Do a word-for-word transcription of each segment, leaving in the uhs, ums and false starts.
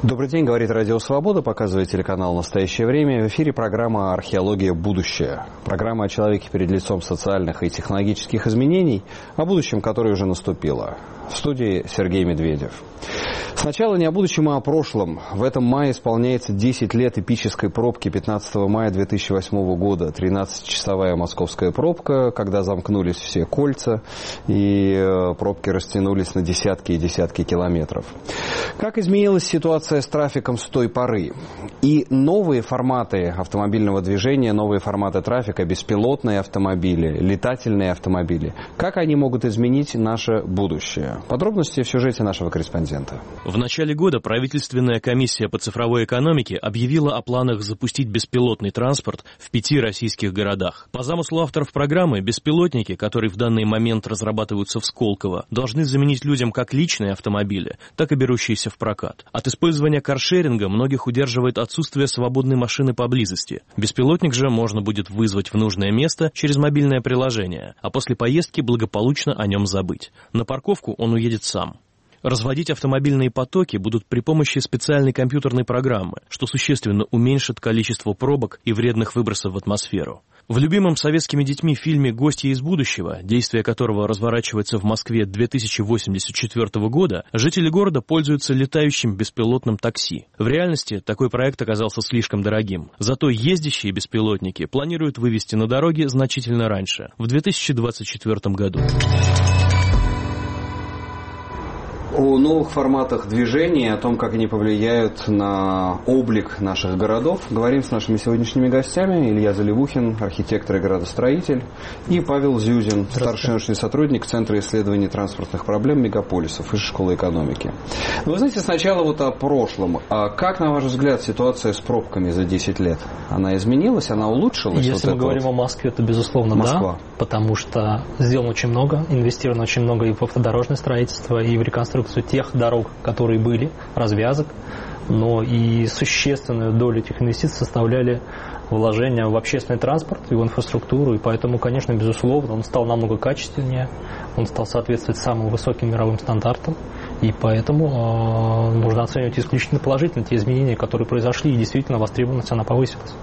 Добрый день, говорит Радио Свобода, показывает телеканал «Настоящее время». В эфире программа «Археология. Будущее». Программа о человеке перед лицом социальных и технологических изменений, о будущем, которое уже наступило. В студии Сергей Медведев. Сначала не о будущем, а о прошлом. В этом мае исполняется десять лет эпической пробки пятнадцатого мая две тысячи восьмого года. тринадцатичасовая московская пробка, когда замкнулись все кольца и пробки растянулись на десятки и десятки километров. Как изменилась ситуация с трафиком с той поры? И новые форматы автомобильного движения, новые форматы трафика, беспилотные автомобили, летательные автомобили. Как они могут изменить наше будущее? Подробности в сюжете нашего корреспондента. В начале года правительственная комиссия по цифровой экономике объявила о планах запустить беспилотный транспорт в пяти российских городах. По замыслу авторов программы, беспилотники, которые в данный момент разрабатываются в Сколково, должны заменить людям как личные автомобили, так и берущиеся в прокат. От использования каршеринга многих удерживает отсутствие свободной машины поблизости. Беспилотник же можно будет вызвать в нужное место через мобильное приложение, а после поездки благополучно о нем забыть. На парковку он уедет сам. Разводить автомобильные потоки будут при помощи специальной компьютерной программы, что существенно уменьшит количество пробок и вредных выбросов в атмосферу. В любимом советскими детьми фильме «Гостья из будущего», действие которого разворачивается в Москве две тысячи восемьдесят четвёртого года, жители города пользуются летающим беспилотным такси. В реальности такой проект оказался слишком дорогим. Зато ездящие беспилотники планируют вывести на дороги значительно раньше, в две тысячи двадцать четвёртом году. О новых форматах движения, о том, как они повлияют на облик наших городов, говорим с нашими сегодняшними гостями. Илья Заливухин, архитектор и градостроитель, и Павел Зюзин, старший научный сотрудник Центра исследований транспортных проблем мегаполисов Высшей школы экономики. Вы знаете, сначала вот о прошлом. А как, на ваш взгляд, ситуация с пробками за десять лет? Она изменилась, она улучшилась? Если вот мы говорим вот? о Москве, то, безусловно, Москва. Да, потому что сделано очень много, инвестировано очень много и в автодорожное строительство, и в реконструкцию тех дорог, которые были, развязок, но и существенную долю этих инвестиций составляли вложения в общественный транспорт и в инфраструктуру, и поэтому, конечно, безусловно, он стал намного качественнее, он стал соответствовать самым высоким мировым стандартам, и поэтому э, нужно оценивать исключительно положительно те изменения, которые произошли, и действительно востребованность она повысилась.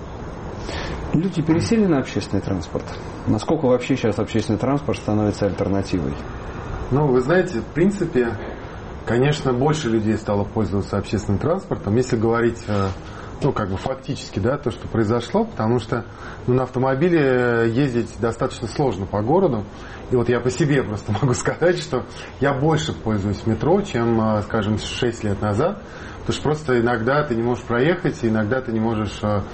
Люди пересели на общественный транспорт. Насколько вообще сейчас общественный транспорт становится альтернативой? Ну, вы знаете, в принципе, конечно, больше людей стало пользоваться общественным транспортом, если говорить, ну, как бы фактически, да, то, что произошло, потому что ну, на автомобиле ездить достаточно сложно по городу. И вот я по себе просто могу сказать, что я больше пользуюсь метро, чем, скажем, шесть лет назад. Потому что просто иногда ты не можешь проехать, иногда ты не можешь а,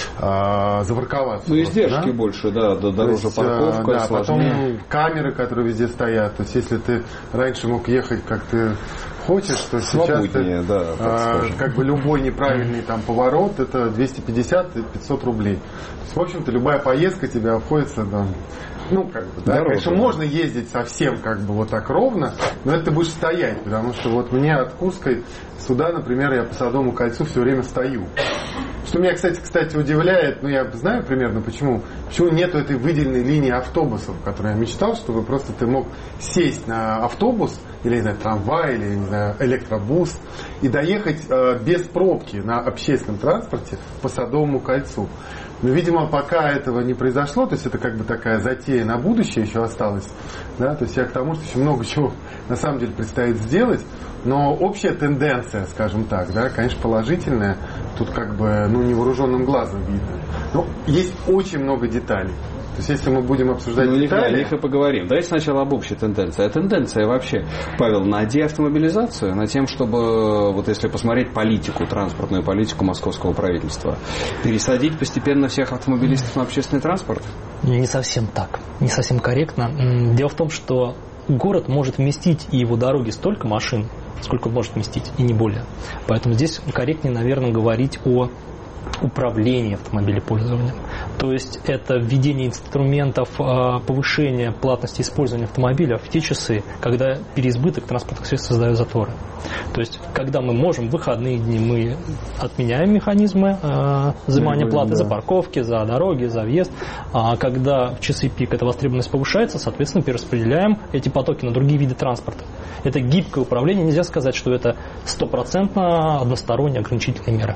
а, запарковаться. Ну, издержки да? больше, да, дороже парковка, да, сложнее. потом камеры, которые везде стоят. То есть, если ты раньше мог ехать, как ты хочешь, то сейчас ты, да, а, как бы любой неправильный там поворот, это двести пятьдесят - пятьсот рублей. То есть, в общем-то, любая поездка тебе обходится там, ну, как бы, да, конечно, можно ездить совсем как бы вот так ровно, но это ты будешь стоять, потому что вот мне от Курской сюда, например, я по Садовому кольцу все время стою. Что меня, кстати, кстати, удивляет, ну, я знаю примерно почему, почему нету этой выделенной линии автобусов, о которой я мечтал, чтобы просто ты мог сесть на автобус, или, не знаю, трамвай, или, не знаю, электробус, и доехать э, без пробки на общественном транспорте по Садовому кольцу. Но, видимо, пока этого не произошло, то есть это как бы такая затея на будущее еще осталась, да, то есть я к тому, что еще много чего на самом деле предстоит сделать, но общая тенденция, скажем так, да, конечно, положительная, тут как бы, ну, невооруженным глазом видно. Но есть очень много деталей. То есть, если мы будем обсуждать ну, детали... О них и поговорим. Давайте сначала об общей тенденции. А тенденция вообще, Павел, на деавтомобилизацию, на тем, чтобы, вот если посмотреть политику, транспортную политику московского правительства, пересадить постепенно всех автомобилистов на общественный транспорт? Не совсем так. Не совсем корректно. Дело в том, что город может вместить и его дороги столько машин, сколько может вместить, и не более. Поэтому здесь корректнее, наверное, говорить о управление автомобилепользованием. То есть это введение инструментов повышения платности использования автомобиля в те часы, когда переизбыток транспортных средств создает заторы. То есть когда мы можем, в выходные дни мы отменяем механизмы взимания платы да. за парковки, за дороги, за въезд. А когда в часы пик эта востребованность повышается, соответственно, перераспределяем эти потоки на другие виды транспорта. Это гибкое управление. Нельзя сказать, что это стопроцентно односторонние ограничительные меры.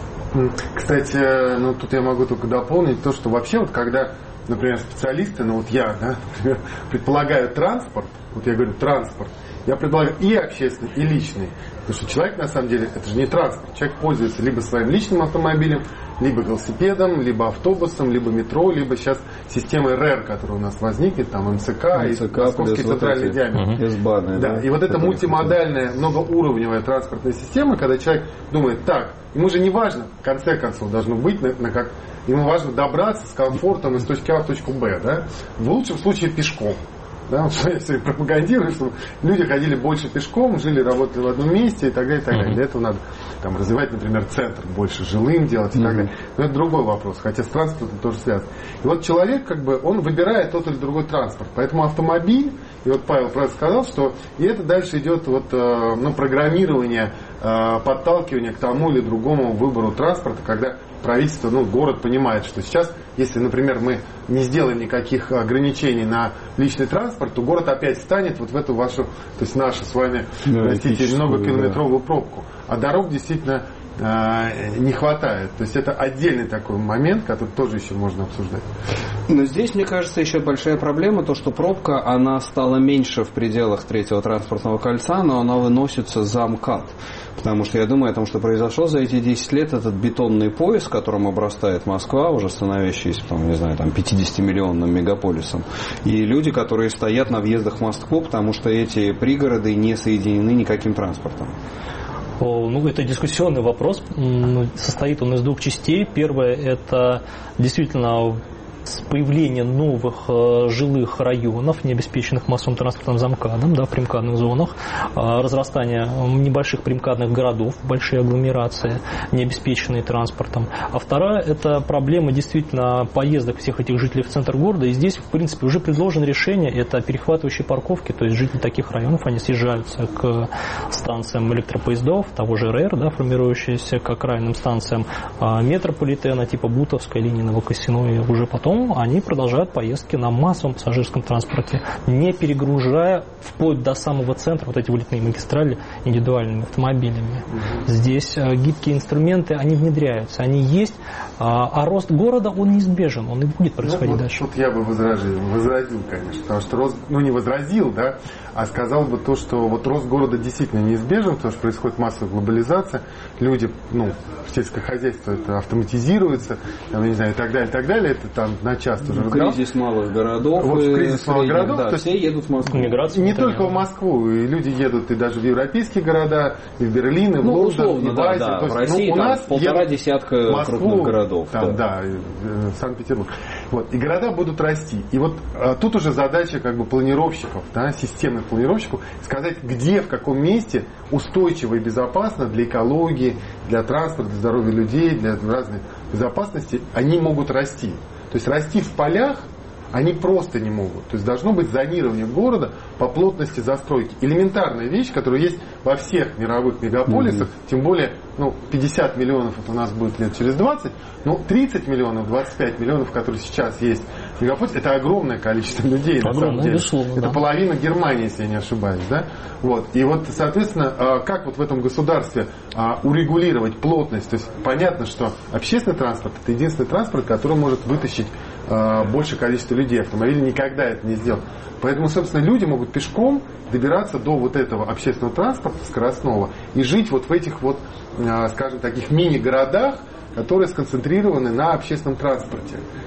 Кстати, ну тут я могу только дополнить то, что вообще вот когда, например, специалисты, ну вот я, да, например, предполагаю транспорт, вот я говорю транспорт, я предполагаю и общественный, и личный. Потому что человек, на самом деле, это же не транспорт. Человек пользуется либо своим личным автомобилем, либо велосипедом, либо автобусом, либо метро, либо сейчас системой РЭР, которая у нас возникнет, там МЦК, МЦК и Московский центральный вот диаметр. Угу. Да, да, и вот эта мультимодальная, многоуровневая транспортная система, когда человек думает, так, ему же не важно, в конце концов, должно быть, на, на как, ему важно добраться с комфортом из точки А в точку Б, да, в лучшем случае пешком. Да, вот я все пропагандирую, чтобы люди ходили больше пешком, жили, работали в одном месте и так далее, и так далее. Для этого надо там, развивать, например, центр больше жилым делать и mm-hmm. так далее. Но это другой вопрос, хотя с транспортом тоже связано. И вот человек, как бы, он выбирает тот или другой транспорт. Поэтому автомобиль, и вот Павел правильно сказал, что и это дальше идет вот, ну, программирование, подталкивание к тому или другому выбору транспорта, когда правительство, ну, город понимает, что сейчас, если, например, мы не сделаем никаких ограничений на личный транспорт, то город опять встанет вот в эту вашу, то есть нашу с вами, да, простите, многокилометровую да. пробку. А дорог действительно э, не хватает. То есть это отдельный такой момент, который тоже еще можно обсуждать. Но здесь, мне кажется, еще большая проблема, то, что пробка, она стала меньше в пределах третьего транспортного кольца, но она выносится за МКАД. Потому что я думаю о том, что произошло за эти десять лет, этот бетонный пояс, которым обрастает Москва, уже становящийся, там, не знаю, там, пятидесятимиллионным мегаполисом. И люди, которые стоят на въездах в Москву, потому что эти пригороды не соединены никаким транспортом. Ну, это дискуссионный вопрос. Состоит он из двух частей. Первое – это действительно с появлением новых э, жилых районов, не обеспеченных массовым транспортным замкадом, да, в примкадных зонах, э, разрастание небольших примкадных городов, большие агломерации, не обеспеченные транспортом. А вторая – это проблема действительно поездок всех этих жителей в центр города. И здесь, в принципе, уже предложено решение – это перехватывающие парковки, то есть жители таких районов, они съезжаются к станциям электропоездов, того же РЭР, да, формирующиеся к окраинным станциям э, метрополитена, типа Бутовской линии, Новокосино, и уже потом они продолжают поездки на массовом пассажирском транспорте, не перегружая вплоть до самого центра вот эти вылетные магистрали индивидуальными автомобилями. Mm-hmm. Здесь а, гибкие инструменты, они внедряются, они есть, а, а рост города, он неизбежен, он и будет происходить ну, дальше. Вот, тут я бы возразил, возразил, конечно, потому что рост, ну не возразил, да, а сказал бы то, что вот рост города действительно неизбежен, потому что происходит массовая глобализация, люди, ну, сельское хозяйство это автоматизируется, там, не знаю, и так далее, и так далее, это там на час уже разговор. Кризис малых городов. Вот кризис малых городов. Да, то все едут в Москву. Миграция, не только в Москву, и люди едут и даже в европейские города, и в Берлин, и в ну, Лондон, условно, и в да, Азию. да. То есть, в России ну, у там нас полтора десятка Москву, крупных городов. Там, да, да и, Санкт-Петербург. Вот, и города будут расти. И вот а, тут уже задача как бы планировщиков, да, системных планировщиков, сказать, где, в каком месте устойчиво и безопасно для экологии, для транспорта, для здоровья людей, для разной безопасности, они могут расти. То есть расти в полях они просто не могут. То есть должно быть зонирование города по плотности застройки. Элементарная вещь, которая есть во всех мировых мегаполисах, mm-hmm. тем более ну, пятьдесят миллионов это у нас будет лет через двадцать, но тридцать миллионов, двадцать пять миллионов, которые сейчас есть в мегаполисе, это огромное количество людей. Огромное, на самом деле. Безусловно, это да. половина Германии, если я не ошибаюсь. Да? Вот. И вот, соответственно, как вот в этом государстве урегулировать плотность? То есть понятно, что общественный транспорт это единственный транспорт, который может вытащить большее количество людей. Автомобиль никогда это не сделал. Поэтому, собственно, люди могут пешком добираться до вот этого общественного транспорта скоростного и жить вот в этих вот, скажем, таких мини-городах, которые сконцентрированы на общественном транспорте.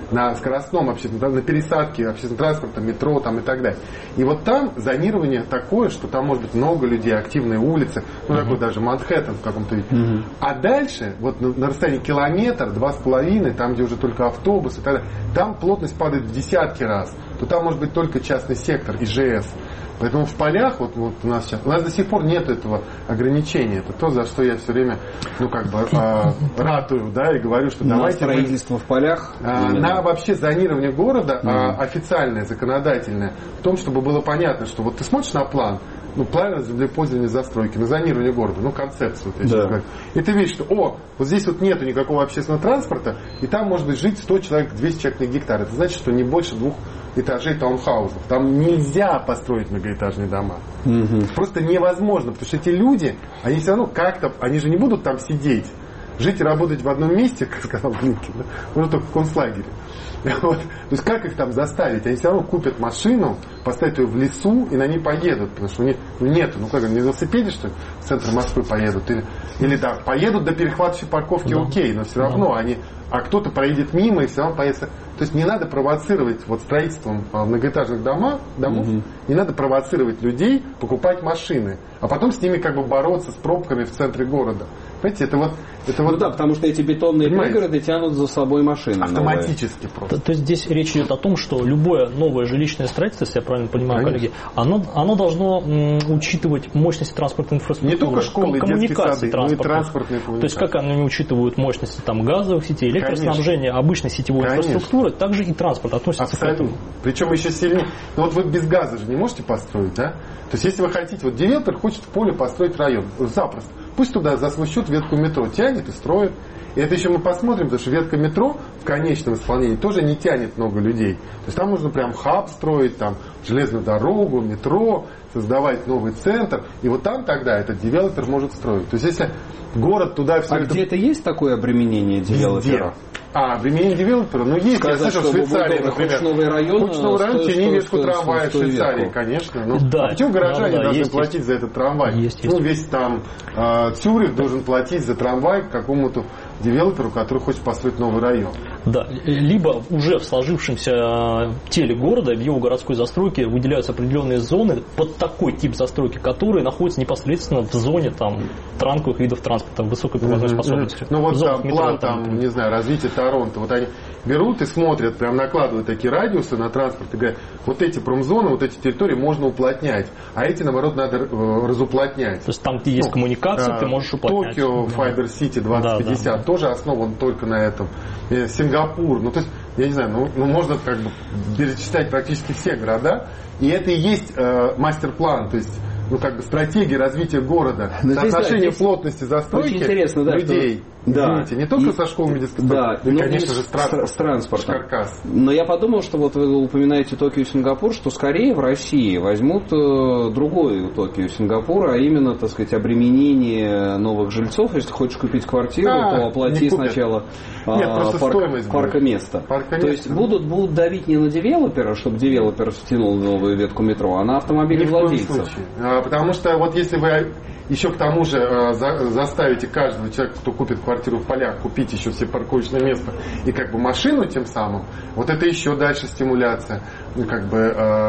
на скоростном общественном, на пересадке общественного транспорта, метро там, и так далее. И вот там зонирование такое, что там может быть много людей, активные улицы, ну, uh-huh. такой даже Манхэттен в каком-то виде. Uh-huh. А дальше, вот на, на расстоянии километр, два с половиной, там, где уже только автобусы, и так далее, там плотность падает в десятки раз. То там может быть только частный сектор, ИЖС. Поэтому в полях, вот, вот у нас сейчас, у нас до сих пор нет этого ограничения. Это то, за что я все время, ну, как бы, э, ратую, да, и говорю, что на давайте... строительство мы, в полях? Э, на вообще зонирование города, mm-hmm. э, официальное, законодательное, в том, чтобы было понятно, что вот ты смотришь на план, ну, план землепользования застройки, на зонирование города, ну, концепцию, вот я сейчас говорю. И ты видишь, что, о, вот здесь вот нету никакого общественного транспорта, и там может быть жить сто человек, двести человек на гектар. Это значит, что не больше двух этажей таунхаусов. Там нельзя построить многоэтажные дома. Угу. Просто невозможно, потому что эти люди, они все равно как-то, они же не будут там сидеть. Жить и работать в одном месте, как сказал Глинкин, да? Можно только в концлагере. Вот. То есть как их там заставить? Они все равно купят машину, поставят ее в лесу и на ней поедут, потому что у них ну, нету, ну как, на велосипеде, что ли, в центр Москвы поедут? Или, или да, поедут до перехватывающей парковки, да. Окей, но все равно да. они, а кто-то проедет мимо и все равно поедет. То есть не надо провоцировать вот строительством многоэтажных домов, домов угу. не надо провоцировать людей покупать машины, а потом с ними как бы бороться с пробками в центре города. Понимаете, это вот... Это ну вот, да, потому что эти бетонные пригороды тянут за собой машины. Автоматически новые. Просто. То, то есть здесь речь идет о том, что любое новое жилищное строительство, если я правильно понимаю, Конечно. коллеги, оно, оно должно м, учитывать мощности транспортной инфраструктуры. Не только школы, коммуникации сады, но и транспортные коммуникации. То есть как они учитывают мощности там, газовых сетей, электроснабжения, Конечно. обычной сетевой Конечно. инфраструктуры, также и транспорт относится Абсолютно. к этому. Причем еще сильнее. Ну вот вы без газа же не можете построить, да? То есть если вы хотите, вот девелопер хочет в поле построить район, запросто. Пусть туда за свой счет ветку метро тянет и строит. И это еще мы посмотрим, потому что ветка метро в конечном исполнении тоже не тянет много людей. То есть там нужно прям хаб строить, там железную дорогу, метро, создавать новый центр. И вот там тогда этот девелопер может строить. То есть если город туда все а это... где-то есть такое обременение девелопера? Везде. А, обременение девелопера? Ну, есть. Сказать, я слышал, в Швейцарии, например. Новый район, новый район тяни ветку трамвая в Швейцарии, ветку. конечно. Ну, да, а почему горожане да, да, должны есть, платить есть. за этот трамвай? Есть, ну, есть. весь там э, Цюрих должен платить за трамвай какому-то девелоперу, который хочет построить новый район. Да, либо уже в сложившемся теле города, в его городской застройке выделяются определенные зоны под такой тип застройки, которые находятся непосредственно в зоне там транковых видов транспорта высокой пропускной mm-hmm. способности. Ну вот там, метро, план там, там, не знаю, развитие Торонто, вот они берут и смотрят, прям накладывают такие радиусы на транспорт и говорят, вот эти промзоны, вот эти территории можно уплотнять, а эти, наоборот, надо э, разуплотнять. То есть там, где есть ну, коммуникации, да, ты можешь уплотнять. Токио, да. Fiber City двадцать пятьдесят да, да. тоже основан только на этом. Сингапур, ну то есть, я не знаю, ну, ну можно как бы перечислять практически все города, и это и есть э, мастер-план, то есть ну, как бы стратегия развития города, но соотношение здесь, да, плотности застройки интересно, да, людей. Что... Да. Извините, не только и, со школами детского, да, но и, конечно же, с, транспорт, с транспортом. Каркас. Но я подумал, что вот вы упоминаете Токио и Сингапур, что скорее в России возьмут э, другой Токио и Сингапур, а именно, так сказать, обременение новых жильцов. Если хочешь купить квартиру, а, то оплати сначала э, Нет, парк, парка места. Парка то есть будут, будут давить не на девелопера, чтобы девелопер втянул новую ветку метро, а на автомобилевладельцев. А, потому что вот если вы еще к тому же э, за, заставите каждого человека, кто купит квартиру в полях, купить еще все парковочное место и как бы машину тем самым, вот это еще дальше стимуляция, ну, как бы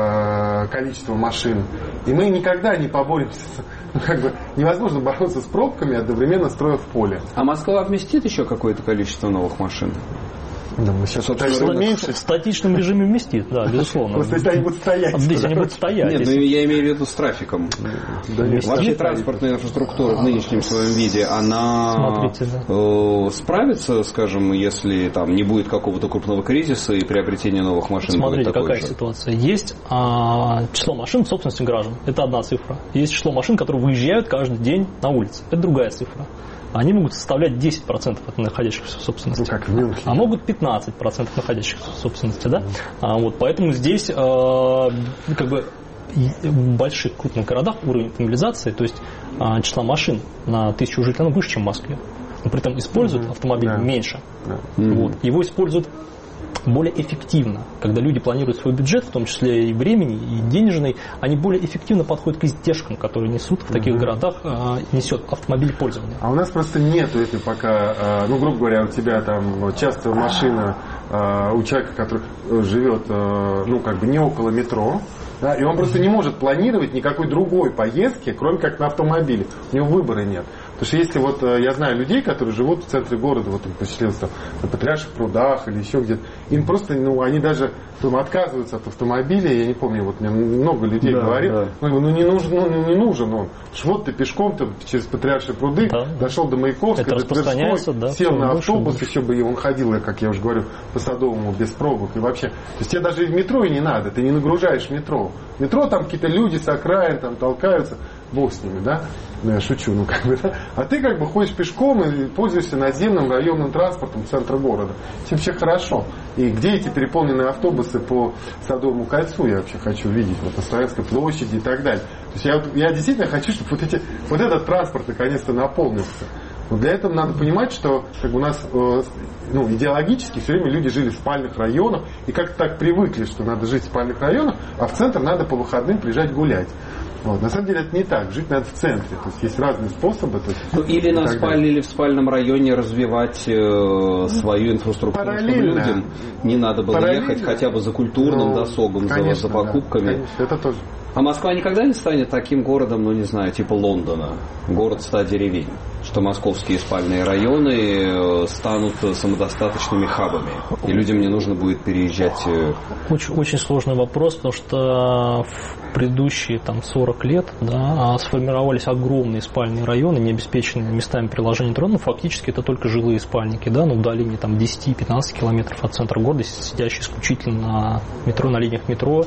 э, количество машин. И мы никогда не поборемся. Ну, как бы невозможно бороться с пробками, одновременно строя в поле. А Москва вместит еще какое-то количество новых машин? Да, мы сейчас в, меньше. В статичном режиме вместит, да, безусловно. Просто если они будут стоять. Здесь они будут стоять. Нет, если... ну я имею в виду с трафиком. Да, вообще транспортная инфраструктура в нынешнем своем виде, она Смотрите, да. э, справится, скажем, если там не будет какого-то крупного кризиса и приобретение новых машин. Смотрите, будет такой какая же. ситуация. Есть а, число машин в собственности граждан. Это одна цифра. Есть число машин, которые выезжают каждый день на улицы. Это другая цифра. Они могут составлять десять процентов от находящихся в собственности. Ну, как в Мюнхене. А могут пятнадцать процентов находящихся в собственности, да? А, вот, поэтому здесь э, как бы в больших крупных городах уровень автомобилизации, то есть э, числа машин на тысячу жителей выше, чем в Москве. Но при этом используют mm-hmm. автомобиль yeah. меньше. Yeah. Mm-hmm. Вот. Его используют более эффективно. Когда люди планируют свой бюджет, в том числе и времени, и денежный, они более эффективно подходят к издержкам, которые несут в таких mm-hmm. городах, несет автомобиль пользования. А у нас просто нету этой пока, ну, грубо говоря, у тебя там часто машина у человека, который живет, ну, как бы не около метро, да, и он просто не может планировать никакой другой поездки, кроме как на автомобиле. У него выбора нет. Потому что если вот я знаю людей, которые живут в центре города, вот им посчастливился на Патриарших прудах или еще где-то, им просто, ну, они даже там, отказываются от автомобиля. Я не помню, вот мне много людей да, говорит, да. ну, ну, не нужен, ну, не нужен он. Вот ты пешком ты через Патриаршие пруды да, дошел до Маяковской, до Тверской, да, сел на автобус, еще бы он ходил, как я уже говорю, по Садовому без пробок и вообще. То есть тебе даже в метро и не надо, ты не нагружаешь метро. Метро там какие-то люди с окраин там толкаются, бог с ними, да? Ну, я шучу, ну как бы, да? А ты как бы ходишь пешком и пользуешься наземным районным транспортом центра города. Все вообще хорошо. И где эти переполненные автобусы по Садовому кольцу я вообще хочу видеть, вот на Славянской площади и так далее. То есть я, я действительно хочу, чтобы вот, эти, вот этот транспорт наконец-то наполнился. Но для этого надо понимать, что как бы у нас э, ну, идеологически все время люди жили в спальных районах и как-то так привыкли, что надо жить в спальных районах, а в центр надо по выходным приезжать гулять. Вот. На самом деле это не так. Жить надо в центре. То есть есть разные способы. То есть, ну, или на спальне, или в спальном районе развивать э, свою инфраструктуру, чтобы людям не надо было ехать хотя бы за культурным ну, досугом, конечно, за, за покупками. Да, конечно, это тоже. А Москва никогда не станет таким городом, ну не знаю, типа Лондона, город ста деревень, что московские спальные районы станут самодостаточными хабами, и людям не нужно будет переезжать. Очень, очень сложный вопрос, потому что в предыдущие там, сорок лет да, сформировались огромные спальные районы, не обеспеченные местами приложения метро, ну, фактически это только жилые спальники, да, ну, в удалении там, десять-пятнадцать километров от центра города, сидящие исключительно на метро, на линиях метро.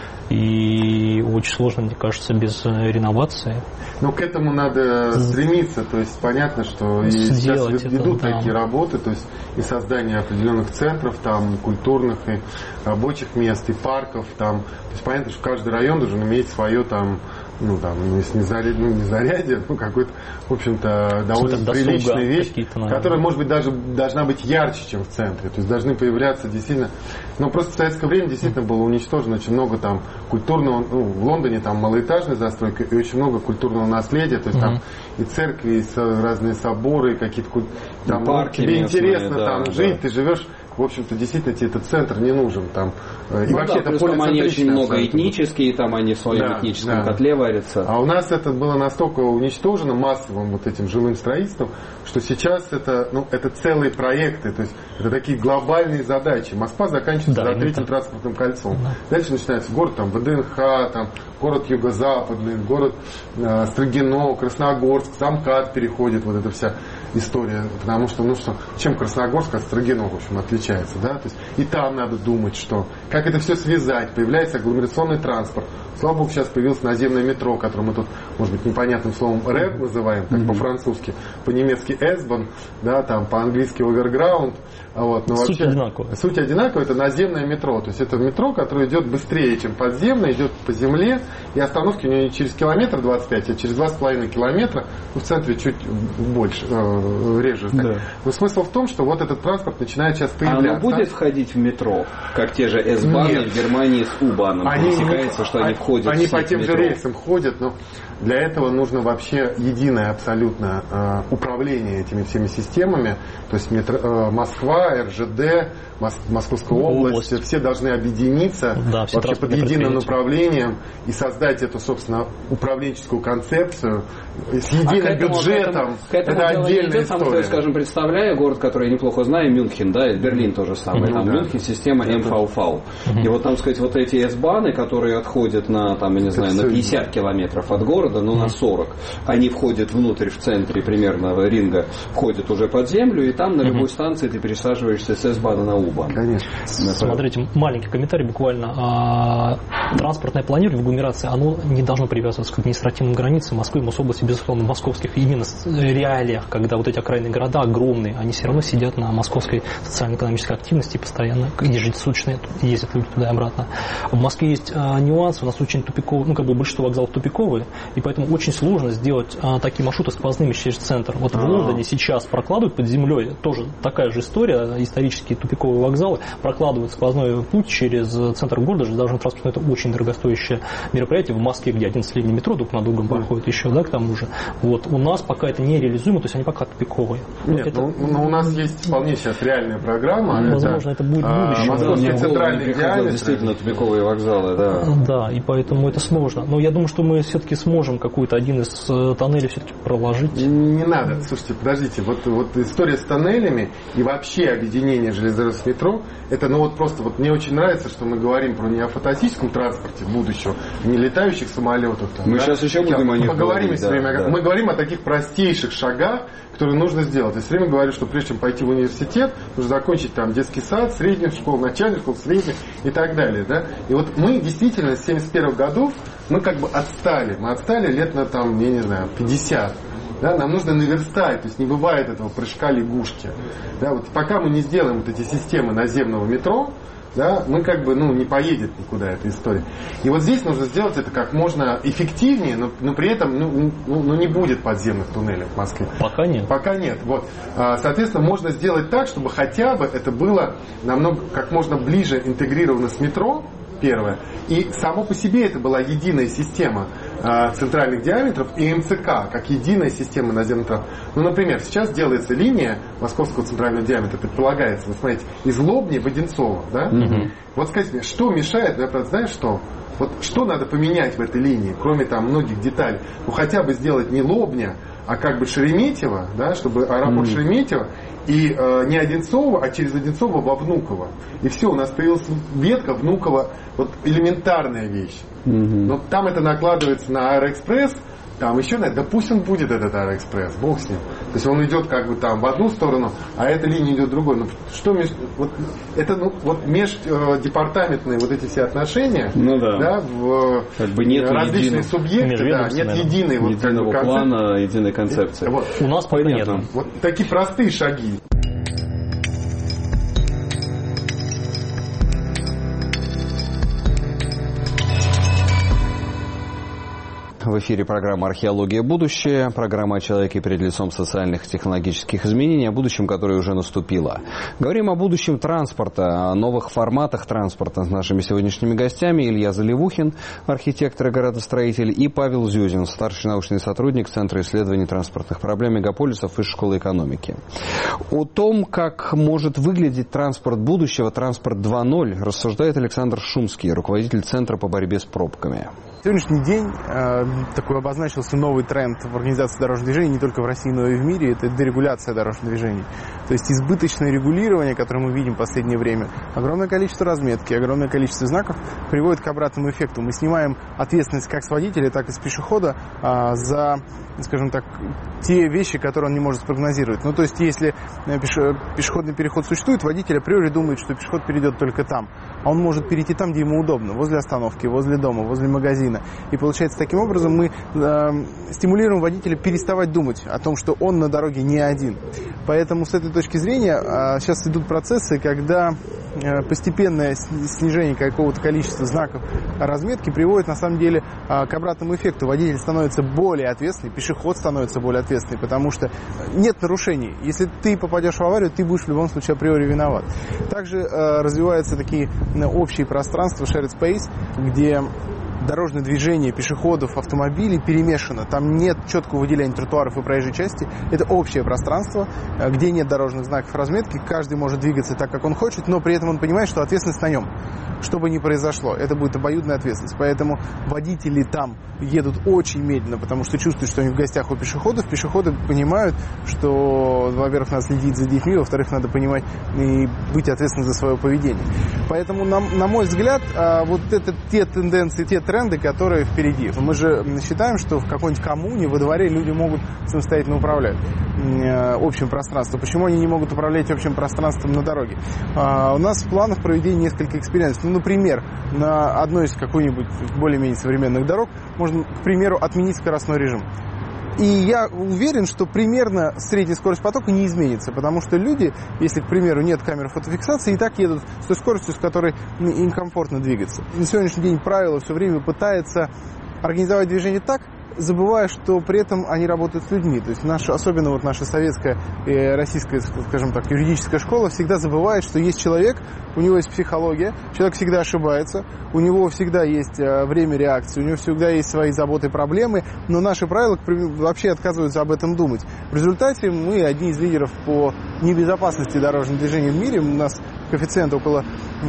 И очень сложно, мне кажется, без реновации. Ну, к этому надо стремиться. То есть понятно, что и сейчас ведут это, такие да. работы, то есть и создание определенных центров, там, культурных и рабочих мест, и парков. Там. То есть понятно, что каждый район должен иметь свое там, ну, там, если не зарядье, ну, не зарядье, ну, какой-то, в общем-то, довольно приличная вещь, которая, может быть, даже должна быть ярче, чем в центре. То есть должны появляться действительно... Но просто в советское время действительно было уничтожено очень много там культурного... Ну, в Лондоне там малоэтажная застройка и очень много культурного наследия. То есть там и церкви, и разные соборы, и какие-то... Там, парки, ну, тебе интересно да, там да. жить, ты живешь... В общем-то, действительно, тебе этот центр не нужен. Там. И ну вообще да, это там они очень много этнические, там они в своем да, этническом да. котле варятся. А у нас это было настолько уничтожено массовым вот этим жилым строительством, что сейчас это, ну, это целые проекты, то есть это такие глобальные задачи. Москва заканчивается да, за третьим так. транспортным кольцом. Да. Дальше начинается город там ВДНХ, там, город Юго-Западный, город э, Строгино, Красногорск, сам КАТ переходит, вот эта вся история. Потому что, ну что, чем Красногорск от Строгино, в общем, отличается. Да? То есть и там надо думать, что как это все связать. Появляется агломерационный транспорт. Слава богу, сейчас появилось наземное метро, которое мы тут, может быть, непонятным словом рэп называем, как mm-hmm. по-французски, по-немецки S-Bahn, да, там по-английски Overground. Вот, но суть вообще, одинаковая. Суть одинаковая, это наземное метро. То есть это метро, которое идет быстрее, чем подземное, идет по земле, и остановки у него не через километр двадцать пять, а через два с половиной километра, ну, в центре чуть больше, э, реже. Да. Но смысл в том, что вот этот транспорт начинает сейчас появляться. А оно будет входить в метро, как те же S-баны в Германии с U-баном? Они, что они входят они в по тем метро. же рельсам ходят, но для этого нужно вообще единое абсолютно э, управление этими всеми системами. То есть метро, э, Москва, эр жэ дэ, Мос, Московская область, область, все должны объединиться да, все вообще под единым направлением и создать эту, собственно, управленческую концепцию с единым а к этому, бюджетом. К этому, к этому это отдельная история. Там, то есть, скажем, представляю город, который я неплохо знаю, Мюнхен, да, и Берлин то же самое. Mm-hmm, там да. Мюнхен система эм эф эф. Mm-hmm. И вот там, сказать, вот эти эс-баны, которые отходят на, там, я не знаю, на пятьдесят километров от города, ну, mm-hmm. на сорок, они входят внутрь, в центре примерно ринга, входят уже под землю, и там на любой mm-hmm. станции ты пересаживаешься с эс-бана на У-бан. Конечно. Смотрите, маленький комментарий буквально. А, транспортное планирование в агломерации, оно не должно привязываться к административным границам Москвы, Мособласти, безусловно, московских именно реалиях, когда вот эти окраинные города огромные, они все равно сидят на московской социально-экономической активности и постоянно ежесуточно ездят люди туда и обратно. В Москве есть а, нюансы, у нас очень тупиковые, ну как бы большинство вокзалов тупиковые, И поэтому очень сложно сделать а, такие маршруты сквозными через центр. Вот в Лондоне сейчас прокладывают под землей, тоже такая же история, исторические тупиковые вокзалы, прокладывают сквозной путь через центр города, железнодорожный транспорт, это очень дорогостоящее мероприятие. В Москве, где одиннадцать линий метро друг на другом проходит еще, да, к тому же. Вот. У нас пока это нереализуемо, то есть они пока тупиковые. Нет, это... ну, ну, у нас есть вполне сейчас реальная программа. Возможно, это, это будет будущее. Московский центральный диаметр. Действительно, тупиковые вокзалы, да. Да, и поэтому это сложно. Но я думаю, что мы все-таки сможем какой-то один из тоннелей все-таки проложить. Не, не надо. Слушайте, подождите. Вот, вот история с тоннелями и вообще объединение железнодорожных метро, это, ну вот просто, вот мне очень нравится, что мы говорим про не о фантастическом транспорте будущего, не летающих самолетах. Там, мы да? сейчас еще будем мы о них поговорим говорить. Все время. Да, да. Мы говорим о таких простейших шагах, которые нужно сделать. Я все время говорю, что прежде чем пойти в университет, нужно закончить там детский сад, среднюю школу, начальную школу, среднюю и так далее. Да? И вот мы действительно с семьдесят первых годов мы как бы отстали. Мы отстали лет на там, я не знаю, пятьдесят. Да, нам нужно наверстать, то есть не бывает этого прыжка лягушки. Да, вот пока мы не сделаем вот эти системы наземного метро, да, мы как бы, ну, не поедет никуда эта история. И вот здесь нужно сделать это как можно эффективнее, но, но при этом ну, ну, ну, не будет подземных туннелей в Москве. Пока нет. Пока нет. Вот. Соответственно, можно сделать так, чтобы хотя бы это было намного, как можно ближе интегрировано с метро, первое. И само по себе это была единая система э, центральных диаметров и МЦК, как единая система наземного транспорта. Ну, например, сейчас делается линия московского центрального диаметра, предполагается, вы смотрите, из Лобни в Одинцово. Да? Mm-hmm. Вот скажите мне, что мешает, я правда знаю, что? Вот что надо поменять в этой линии, кроме там многих деталей? Ну, хотя бы сделать не Лобня, а как бы Шереметьево, да, чтобы аэропорт mm-hmm. Шереметьево, и э, не Одинцово, а через Одинцово во Внуково. И все, у нас появилась ветка Внуково, вот элементарная вещь. Mm-hmm. Но там это накладывается на Аэроэкспресс, там еще, да пусть он будет этот Аэроэкспресс, бог с ним. То есть он идет как бы там в одну сторону, а эта линия идет в другую. Ну, что меж, вот, это ну, вот междепартаментные вот эти все отношения, ну, да. Да, в как бы нет различные единого, субъекты, да, нет единой вот, единого как бы, плана, единой концепции. Вот. У нас понятно. Вот такие простые шаги. В эфире программа «Археология. Будущее». Программа о человеке перед лицом социальных и технологических изменений, о будущем, которое уже наступило. Говорим о будущем транспорта, о новых форматах транспорта с нашими сегодняшними гостями. Илья Заливухин, архитектор и градостроитель, и Павел Зюзин, старший научный сотрудник Центра исследований транспортных проблем мегаполисов Высшей школы экономики. О том, как может выглядеть транспорт будущего, транспорт два ноль, рассуждает Александр Шумский, руководитель Центра по борьбе с пробками. В сегодняшний день э, такой обозначился новый тренд в организации дорожного движения не только в России, но и в мире. Это дерегуляция дорожного движения. То есть избыточное регулирование, которое мы видим в последнее время, огромное количество разметки, огромное количество знаков приводит к обратному эффекту. Мы снимаем ответственность как с водителя, так и с пешехода э, за, скажем так, те вещи, которые он не может спрогнозировать. Ну, то есть, если пешеходный переход существует, водитель априори думает, что пешеход перейдет только там. А он может перейти там, где ему удобно, возле остановки, возле дома, возле магазина. И получается, таким образом мы э, стимулируем водителя переставать думать о том, что он на дороге не один. Поэтому с этой точки зрения э, сейчас идут процессы, когда э, постепенное снижение какого-то количества знаков разметки приводит на самом деле э, к обратному эффекту. Водитель становится более ответственный, пешеход становится более ответственный, потому что нет нарушений. Если ты попадешь в аварию, ты будешь в любом случае априори виноват. Также э, развиваются такие общие пространства, shared space, где дорожное движение пешеходов, автомобилей перемешано. Там нет четкого выделения тротуаров и проезжей части. Это общее пространство, где нет дорожных знаков разметки. Каждый может двигаться так, как он хочет, но при этом он понимает, что ответственность на нем. Что бы ни произошло, это будет обоюдная ответственность. Поэтому водители там едут очень медленно, потому что чувствуют, что они в гостях у пешеходов. Пешеходы понимают, что, во-первых, надо следить за детьми, во-вторых, надо понимать и быть ответственным за свое поведение. Поэтому, на, на мой взгляд, вот это те тенденции, те тренды, которые впереди. Мы же считаем, что в какой-нибудь коммуне во дворе люди могут самостоятельно управлять общим пространством. Почему они не могут управлять общим пространством на дороге? У нас в планах проведения нескольких экспериментов. Ну, например, на одной из какой-нибудь более-менее современных дорог можно, к примеру, отменить скоростной режим. И я уверен, что примерно средняя скорость потока не изменится, потому что люди, если, к примеру, нет камеры фотофиксации, и так едут с той скоростью, с которой им комфортно двигаться. На сегодняшний день правило все время пытается организовать движение так, забывая, что при этом они работают с людьми. То есть наша, особенно вот наша советская и российская, скажем так, юридическая школа всегда забывает, что есть человек, у него есть психология, человек всегда ошибается, у него всегда есть время реакции, у него всегда есть свои заботы и проблемы, но наши правила вообще отказываются об этом думать. В результате мы одни из лидеров по небезопасности дорожного движения в мире. У нас коэффициент около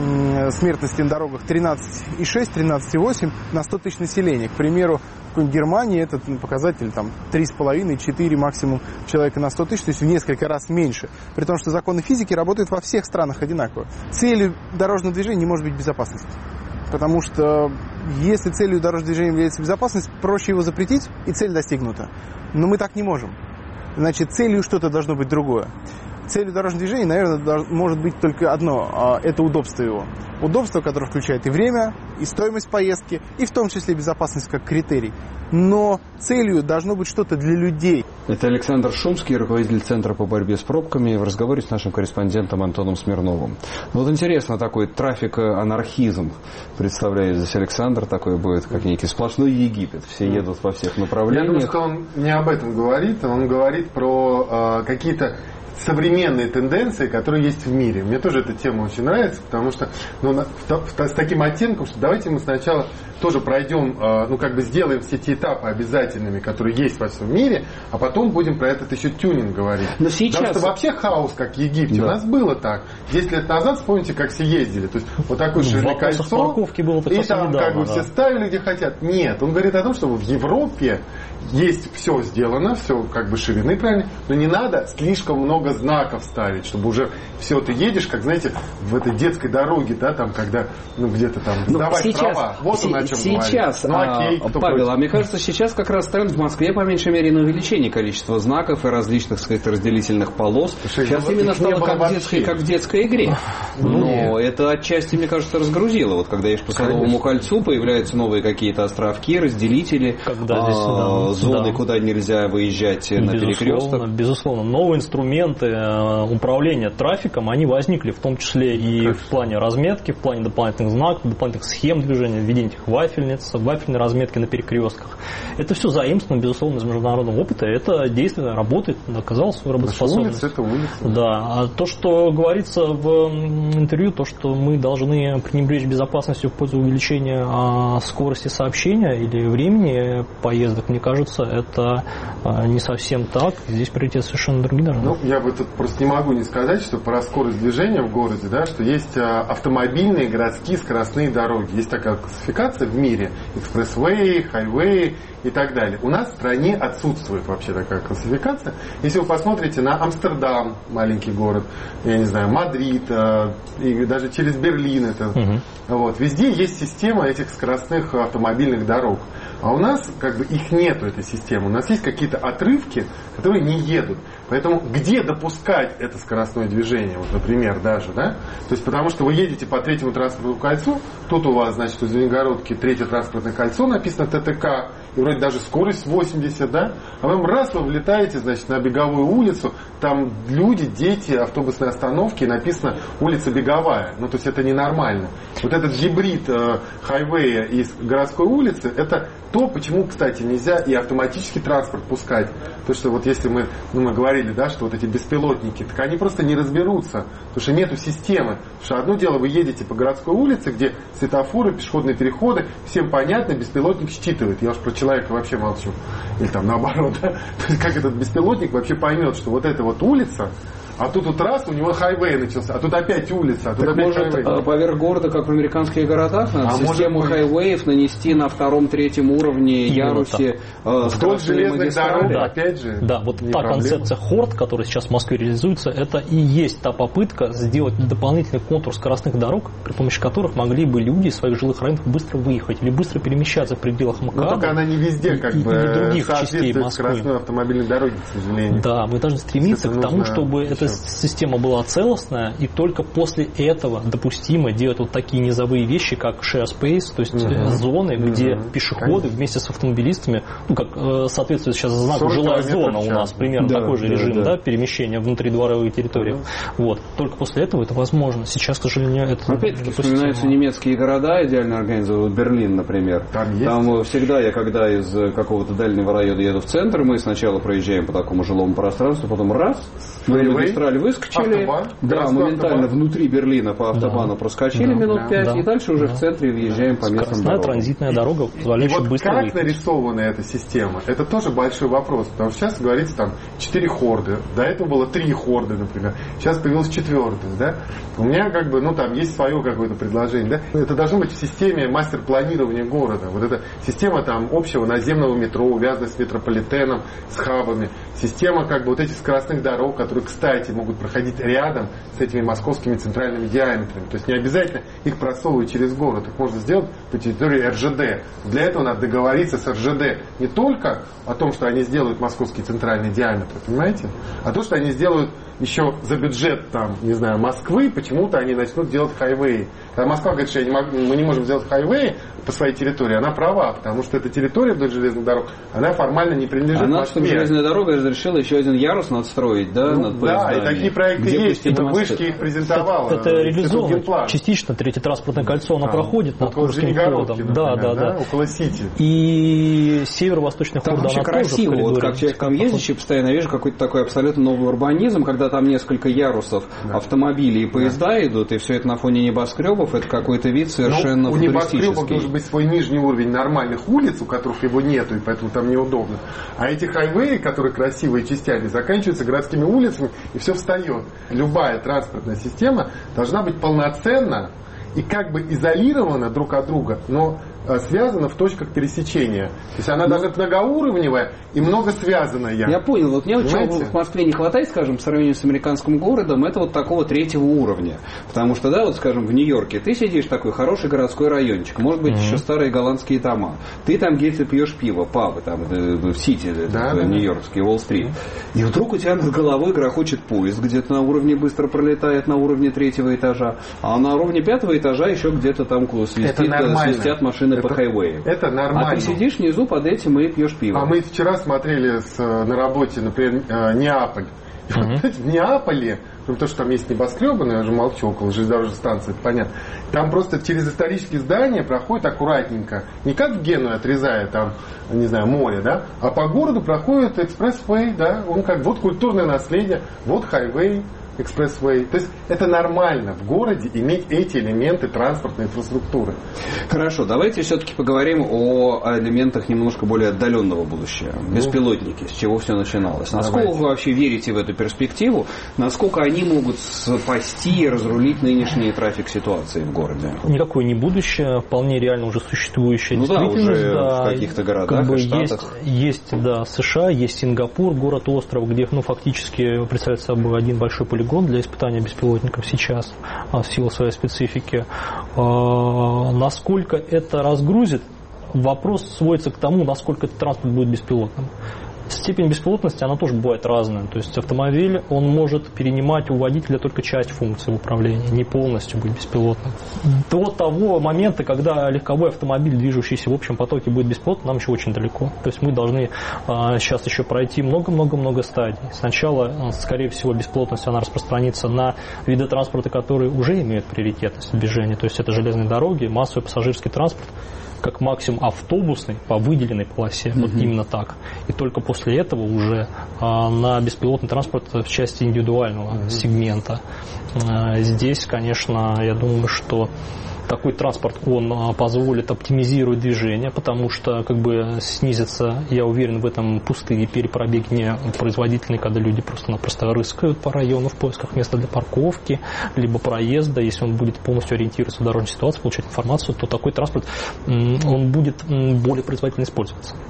м, смертности на дорогах тринадцать и шесть - тринадцать и восемь на сто тысяч населения. К примеру, в Германии этот показатель там три с половиной - четыре максимум человека на сто тысяч, то есть в несколько раз меньше. При том, что законы физики работают во всех странах одинаково. Целью дорожного движения не может быть безопасность. Потому что если целью дорожного движения является безопасность, проще его запретить, и цель достигнута. Но мы так не можем. Значит, целью что-то должно быть другое. Целью дорожного движения, наверное, может быть только одно – это удобство его. Удобство, которое включает и время, и стоимость поездки, и в том числе безопасность как критерий. Но целью должно быть что-то для людей. Это Александр Шумский, руководитель Центра по борьбе с пробками, в разговоре с нашим корреспондентом Антоном Смирновым. Вот интересно, такой трафик-анархизм представляет здесь Александр, такой будет, как некий сплошной Египет. Все едут во всех направлениях. Я думаю, что он не об этом говорит, он говорит про э, какие-то современные тенденции, которые есть в мире. Мне тоже эта тема очень нравится, потому что ну, на, в, в, с таким оттенком, что давайте мы сначала тоже пройдем, э, ну как бы сделаем все эти этапы обязательными, которые есть во всем мире, а потом будем про этот еще тюнинг говорить. Но сейчас... Потому что вообще хаос, как в Египте, да. У нас было так. Десять лет назад, вспомните, как все ездили. То есть вот такое широкое кольцо, было и там недавно, как бы да. все ставили, где хотят. Нет, он говорит о том, что в Европе есть все сделано, все как бы ширины правильно, но не надо слишком много знаков ставить, чтобы уже все ты едешь, как знаете, в этой детской дороге, да, там, когда, ну, где-то там сдавать сейчас, права. Вот он о чем сейчас, говорит. Ну, окей, а, Павел, против? а мне кажется, сейчас как раз тренд в Москве, по меньшей мере, на увеличение количества знаков и различных, сказать, разделительных полос. Слушай, сейчас ну, именно стало как в, детской, как в детской игре. Но Нет. это отчасти, мне кажется, разгрузило. Вот когда едешь по Садовому кольцу, появляются новые какие-то островки, разделители, когда здесь, а, да, зоны, да. куда нельзя выезжать на перекресток. Безусловно, новые инструменты управления трафиком, они возникли в том числе и Конечно. в плане разметки, в плане дополнительных знаков, дополнительных схем движения, введения этих вафельниц, вафельной разметки на перекрестках. Это все заимствовано, безусловно, из международного опыта. Это действие работает, доказало свою работоспособность. Улица, это улица. Да. А то, что говорится в интервью, то, что мы должны пренебречь безопасностью в пользу увеличения скорости сообщения или времени поездок, мне кажется, это не совсем так. Здесь приоритет совершенно другие должны. Ну, я бы тут просто не могу не сказать, что про скорость движения в городе, да, что есть автомобильные городские скоростные дороги. Есть такая классификация в мире. Экспрессвей, хайвей и так далее. У нас в стране отсутствует вообще такая классификация. Если вы посмотрите на Амстердам, маленький город, я не знаю, Мадрид, и даже через Берлин это, угу. вот, везде есть система этих скоростных автомобильных дорог. А у нас как бы их нету, этой системы. У нас есть какие-то отрывки, которые не едут. Поэтому где допускать это скоростное движение, вот, например, даже, да? То есть потому что вы едете по третьему транспортному кольцу, тут у вас, значит, у Звенигородки третье транспортное кольцо, написано ТТК, и вроде даже скорость восемьдесят, да? А потом раз вы влетаете, значит, на Беговую улицу, там люди, дети, автобусные остановки, и написано улица Беговая. Ну, то есть это ненормально. Вот этот гибрид э, хайвея и городской улицы, это то, почему, кстати, нельзя и автоматический транспорт пускать. То, что вот если мы, ну, мы говорили, да, что вот эти беспилотники, так они просто не разберутся, потому что нету системы. Потому что одно дело, вы едете по городской улице, где светофоры, пешеходные переходы, всем понятно, беспилотник считывает. Я уж про человека вообще молчу. Или там наоборот, да. То есть как этот беспилотник вообще поймет, что вот эта вот улица, а тут вот раз у него хайвей начался, а тут опять улица, а тут так опять может, хайвей. Поверх города, как в американских городах, надо а систему хайвеев нанести на втором-третьем уровне ярусе вдоль железных дорог, да. опять же. Да, вот та проблема. концепция хорд, которая сейчас в Москве реализуется, это и есть та попытка сделать дополнительный контур скоростных дорог, при помощи которых могли бы люди из своих жилых районов быстро выехать или быстро перемещаться в пределах МКАДа. Но только она не везде как и, бы и других частей соответствует Москвы. скоростной автомобильной дороге, к сожалению. Да, мы должны стремиться к тому, чтобы это система была целостная, и только после этого допустимо делать вот такие низовые вещи, как share space, то есть uh-huh. зоны, где uh-huh. пешеходы Конечно. Вместе с автомобилистами, ну, как э, соответствует сейчас знаку жилая зона у нас, примерно да, такой же да, режим да. Да, перемещения внутри дворовой территории. Uh-huh. Вот. Только после этого это возможно. Сейчас, к сожалению, это опять-таки вспоминаются немецкие города, идеально организованные, Берлин, например. Там, Там всегда я, когда из какого-то дальнего района еду в центр, мы сначала проезжаем по такому жилому пространству, потом раз, мы на магистраль выскочили, автобан, да, моментально автобан. Внутри Берлина по автобану да. проскочили да. минут пять, да. и дальше уже да. в центре въезжаем по местным дорогам. Транзитная дорога, позволяющая и вот быстро как выехать. Нарисована эта система, это тоже большой вопрос, потому что сейчас говорится там четыре хорды, до этого было три хорды, например, сейчас появилась четвертая, да, у меня как бы, ну там есть свое какое-то предложение, да, это должно быть в системе мастер-планирования города, вот эта система там общего наземного метро, увязанная с метрополитеном, с хабами, система как бы вот этих скоростных дорог, которые, кстати, могут проходить рядом с этими московскими центральными диаметрами. То есть не обязательно их просовывать через город. Их можно сделать по территории эр жэ дэ. Для этого надо договориться с эр жэ дэ не только о том, что они сделают московский центральный диаметр, понимаете, а то, что они сделают еще за бюджет там, не знаю, Москвы, почему-то они начнут делать хайвей. Когда Москва говорит, что я не могу, мы не можем сделать хайвей по своей территории, она права, потому что эта территория вдоль железных дорог, она формально не принадлежит она, Москве. Чтобы железная дорога разрешила еще один ярус надстроить, да, ну, над да, и такие проекты где есть, и Вышки их презентовала. Это, это реализовано частично, третье транспортное кольцо, оно а, проходит над Курским ходом. Да, да, да. Около Сити. И северо-восточный ход, она красиво, тоже вот как человек там ездящий, постоянно вижу какой-то такой абсолютно новый урбанизм, когда там несколько ярусов да. автомобилей и поезда да. идут, и все это на фоне небоскребов, это какой-то вид совершенно ну, у небоскребов должен быть свой нижний уровень нормальных улиц, у которых его нету, и поэтому там неудобно. А эти хайвеи, которые красивые частями, заканчиваются городскими улицами, и все встает. Любая транспортная система должна быть полноценна и как бы изолирована друг от друга, но связана в точках пересечения. То есть она даже многоуровневая и многосвязанная. Я понял. Вот мне вот чего в Москве не хватает, скажем, по сравнению с американским городом, это вот такого третьего уровня. Потому что, да, вот, скажем, в Нью-Йорке ты сидишь такой хороший городской райончик, может быть, mm-hmm. еще старые голландские дома. Ты там где-то пьешь пиво, пабы там в Сити, да, да, нью-йоркский, Уолл-стрит. И вдруг у тебя над головой грохочет поезд, где-то на уровне быстро пролетает на уровне третьего этажа, а на уровне пятого этажа еще где-то там свистит, свистят машины это, по хайвею. Это нормально. А ты сидишь внизу под этим и пьешь пиво. А мы вчера смотрели с, на работе, например, Неаполь. Mm-hmm. В Неаполе, потому что там есть небоскребы, но я же молчу, около железнодорожной станции, это понятно. Там просто через исторические здания проходит аккуратненько. Не как в Генуе, отрезая там, не знаю, море, да, а по городу проходит экспресс-вей, да, он как, вот культурное наследие, вот хайвей, экспресс-вей. То есть это нормально в городе иметь эти элементы транспортной инфраструктуры. Хорошо, давайте все-таки поговорим о элементах немножко более отдаленного будущего. Беспилотники, с чего все начиналось. Насколько давайте. Вы вообще верите в эту перспективу? Насколько они могут спасти и разрулить нынешний трафик ситуации в городе? Никакое не будущее, вполне реально уже существующее. Ну да, уже да, в каких-то городах как бы и штатах. Есть, есть, да, США, есть Сингапур, город-остров, где ну, фактически представляет собой один большой полигон для испытания беспилотников сейчас в силу своей специфики. Насколько это разгрузит, вопрос сводится к тому, насколько этот транспорт будет беспилотным. Степень беспилотности, она тоже бывает разная. То есть автомобиль, он может перенимать у водителя только часть функций управления, не полностью быть беспилотным. До того момента, когда легковой автомобиль, движущийся в общем потоке, будет беспилотным, нам еще очень далеко. То есть мы должны а, сейчас еще пройти много-много-много стадий. Сначала, скорее всего, беспилотность, она распространится на виды транспорта, которые уже имеют приоритетность в движении. То есть это железные дороги, массовый пассажирский транспорт, как максимум автобусный по выделенной полосе, mm-hmm. вот именно так. И только после этого уже а, на беспилотный транспорт в части индивидуального mm-hmm. сегмента. А, здесь, конечно, я думаю, что такой транспорт, он позволит оптимизировать движение, потому что как бы снизится, я уверен, в этом пустые перепробеги непроизводительные, когда люди просто-напросто рыскают по району в поисках места для парковки, либо проезда. Если он будет полностью ориентироваться в дорожной ситуации, получать информацию, то такой транспорт, он будет более производительно использоваться.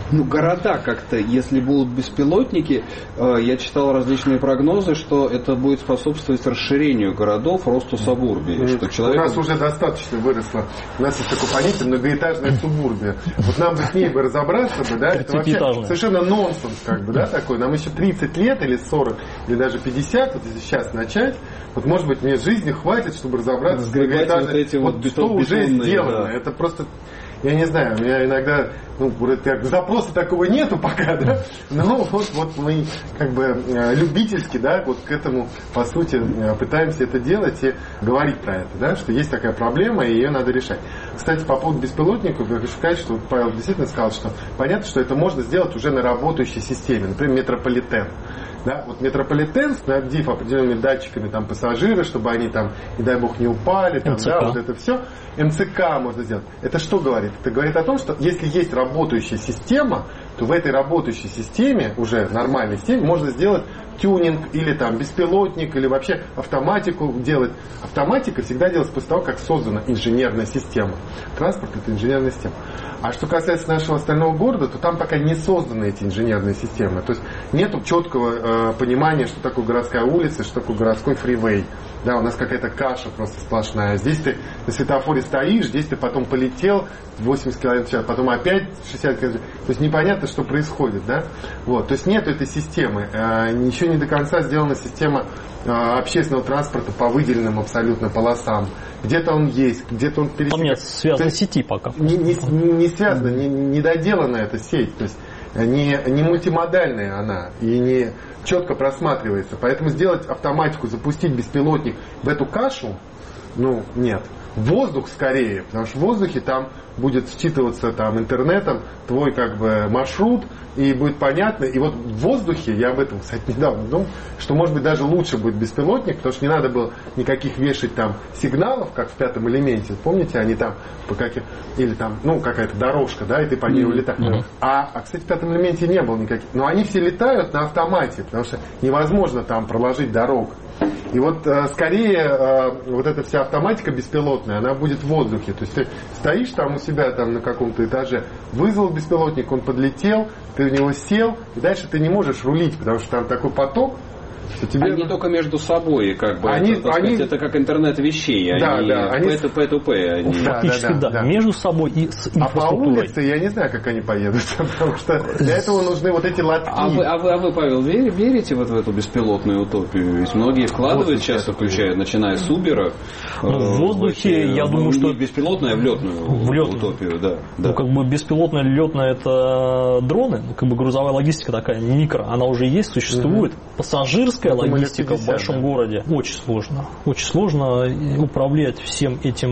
Ну, города как-то, если будут беспилотники, я читал различные прогнозы, что это будет способствовать расширению городов, росту сабурбии. Что человек... У нас уже достаточно выросло. У нас есть такое понятие многоэтажная субурбия. Вот нам бы с ней бы разобраться, бы, да, это вообще совершенно нонсенс, как бы, да, такой. Нам еще тридцать лет или сорок, или даже пятьдесят, вот если сейчас начать, вот, может быть, мне жизни хватит, чтобы разобраться с многоэтажной... Вот, эти вот, вот что уже сделано. Да. Это просто... Я не знаю, у меня иногда, ну, запроса такого нету пока, да, но вот, вот мы как бы любительски, да, вот к этому, по сути, пытаемся это делать и говорить про это, да, что есть такая проблема и ее надо решать. Кстати, по поводу беспилотников, я хочу сказать, что Павел действительно сказал, что понятно, что это можно сделать уже на работающей системе, например, метрополитен. Да, вот метрополитен, снабдив определенными датчиками там, пассажиры, чтобы они там, не дай бог, не упали, там, да, вот это все. эм цэ ка можно сделать. Это что говорит? Это говорит о том, что если есть работающая система, то в этой работающей системе, уже нормальной системе, можно сделать тюнинг или там беспилотник, или вообще автоматику делать. Автоматика всегда делается после того, как создана инженерная система. Транспорт — это инженерная система. А что касается нашего остального города, то там пока не созданы эти инженерные системы. То есть нет четкого э, понимания, что такое городская улица, что такое городской фривей. Да, у нас какая-то каша просто сплошная. Здесь ты на светофоре стоишь, здесь ты потом полетел восемьдесят километров в час, потом опять шестьдесят километров. То есть непонятно, что происходит. Да? Вот. То есть нет этой системы. Э, еще не до конца сделана система э, общественного транспорта по выделенным абсолютно полосам. Где-то он есть, где-то он пересекается. Там нет связанной сети пока. Не, не, не связана, не, не доделана эта сеть. То есть не, не мультимодальная она и не четко просматривается. Поэтому сделать автоматику, запустить беспилотник в эту кашу, ну, нет. Воздух скорее, потому что в воздухе там будет считываться там, интернетом твой как бы маршрут, и будет понятно. И вот в воздухе, я об этом, кстати, недавно думал, что может быть даже лучше будет беспилотник, потому что не надо было никаких вешать там сигналов, как в пятом элементе. Помните, они там по каким, или там, ну, какая-то дорожка, да, и ты по ней улетаешь. Mm-hmm. А, а, кстати, в пятом элементе не было никаких. Но они все летают на автомате, потому что невозможно там проложить дорогу. И вот э, скорее э, вот эта вся автоматика беспилотная, она будет в воздухе. То есть ты стоишь там у себя там на каком-то этаже, вызвал беспилотник, он подлетел, ты в него сел, и дальше ты не можешь рулить, потому что там такой поток. Тебе... Они только между собой, как бы, они, это, они... сказать, это как интернет вещей, да, они да, они... пэ ту пэ. Они... Фактически, да, да, да, да, между собой и с инфраструктурой. А по улице я не знаю, как они поедут, потому что для этого нужны вот эти лотки. А вы, а вы, а вы Павел, верите вот в эту беспилотную утопию? Ведь многие вкладывают, часто включают, начиная с Uber. Ну, в воздухе, э, я думаю, что... Не беспилотную, а в летную, в летную утопию, да. Ну, да. как бы беспилотная, летная — это дроны, ну, как бы грузовая логистика такая, микро, она уже есть, существует. Угу. Пассажирская это логистика в большом да. городе очень сложно. Очень сложно управлять всем этим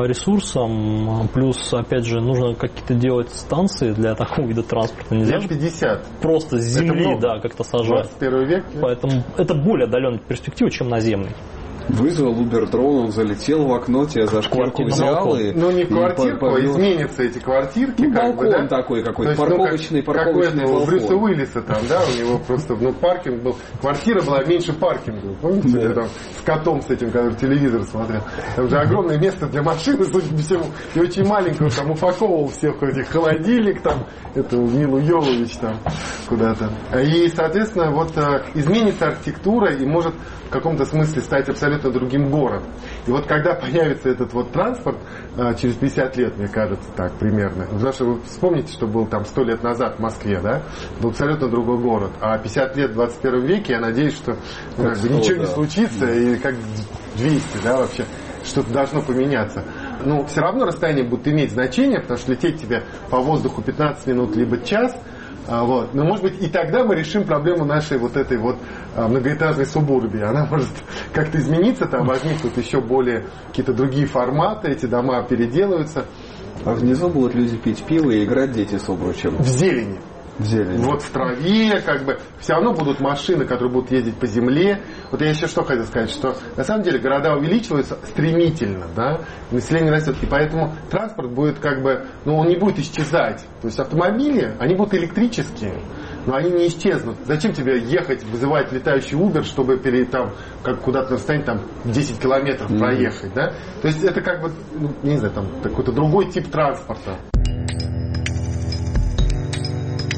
ресурсом. Плюс, опять же, нужно какие-то делать станции для такого вида транспорта. Нельзя лет пятьдесят. Просто с земли, да, как-то сажать. двадцать первый век. Поэтому это более отдаленная перспектива, чем наземный. Вызвал Uber дрон, он залетел в окно, тебя за шкирку взял. И, ну, не в квартирку, а изменятся эти квартирки. Ну, как балкон бы, да? такой какой-то, ну, парковочный, как, парковочный как у балкон. Брюса Уиллиса там, да, у него просто, ну, паркинг был. Квартира была меньше паркинга. Помните, да. Там с котом с этим, который телевизор смотрел. Там же огромное место для машины, судя по всему, и очень маленького, там упаковывал всех этих холодильник, там, это Милу Йовович там куда-то. И, соответственно, вот изменится архитектура и может в каком-то смысле стать абсолютно другим городом. И вот когда появится этот вот транспорт, через пятьдесят лет, мне кажется, так примерно. Потому что вы вспомните, что был там сто лет назад в Москве, да? Был абсолютно другой город. А пятьдесят лет в двадцать первом веке, я надеюсь, что ну, как бы, ничего да. не случится, и как двести, да, вообще что-то должно поменяться. Но все равно расстояние будет иметь значение, потому что лететь тебе по воздуху пятнадцать минут либо час. Вот. Но, может быть, и тогда мы решим проблему нашей вот этой вот многоэтажной субурбии. Она может как-то измениться, там возникнут еще более какие-то другие форматы, эти дома переделываются. А внизу будут люди пить пиво и играть дети с обручем. В зелени. В зелени. Вот в траве, как бы, все равно будут машины, которые будут ездить по земле. Вот я еще что хотел сказать, что на самом деле города увеличиваются стремительно, да, население растет, и поэтому транспорт будет как бы, ну, он не будет исчезать. То есть автомобили, они будут электрические, но они не исчезнут. Зачем тебе ехать, вызывать летающий Uber, чтобы пере, там, как куда-то на расстоянии там десять километров mm-hmm. проехать, да? То есть это как бы, ну, не знаю, там какой-то другой тип транспорта.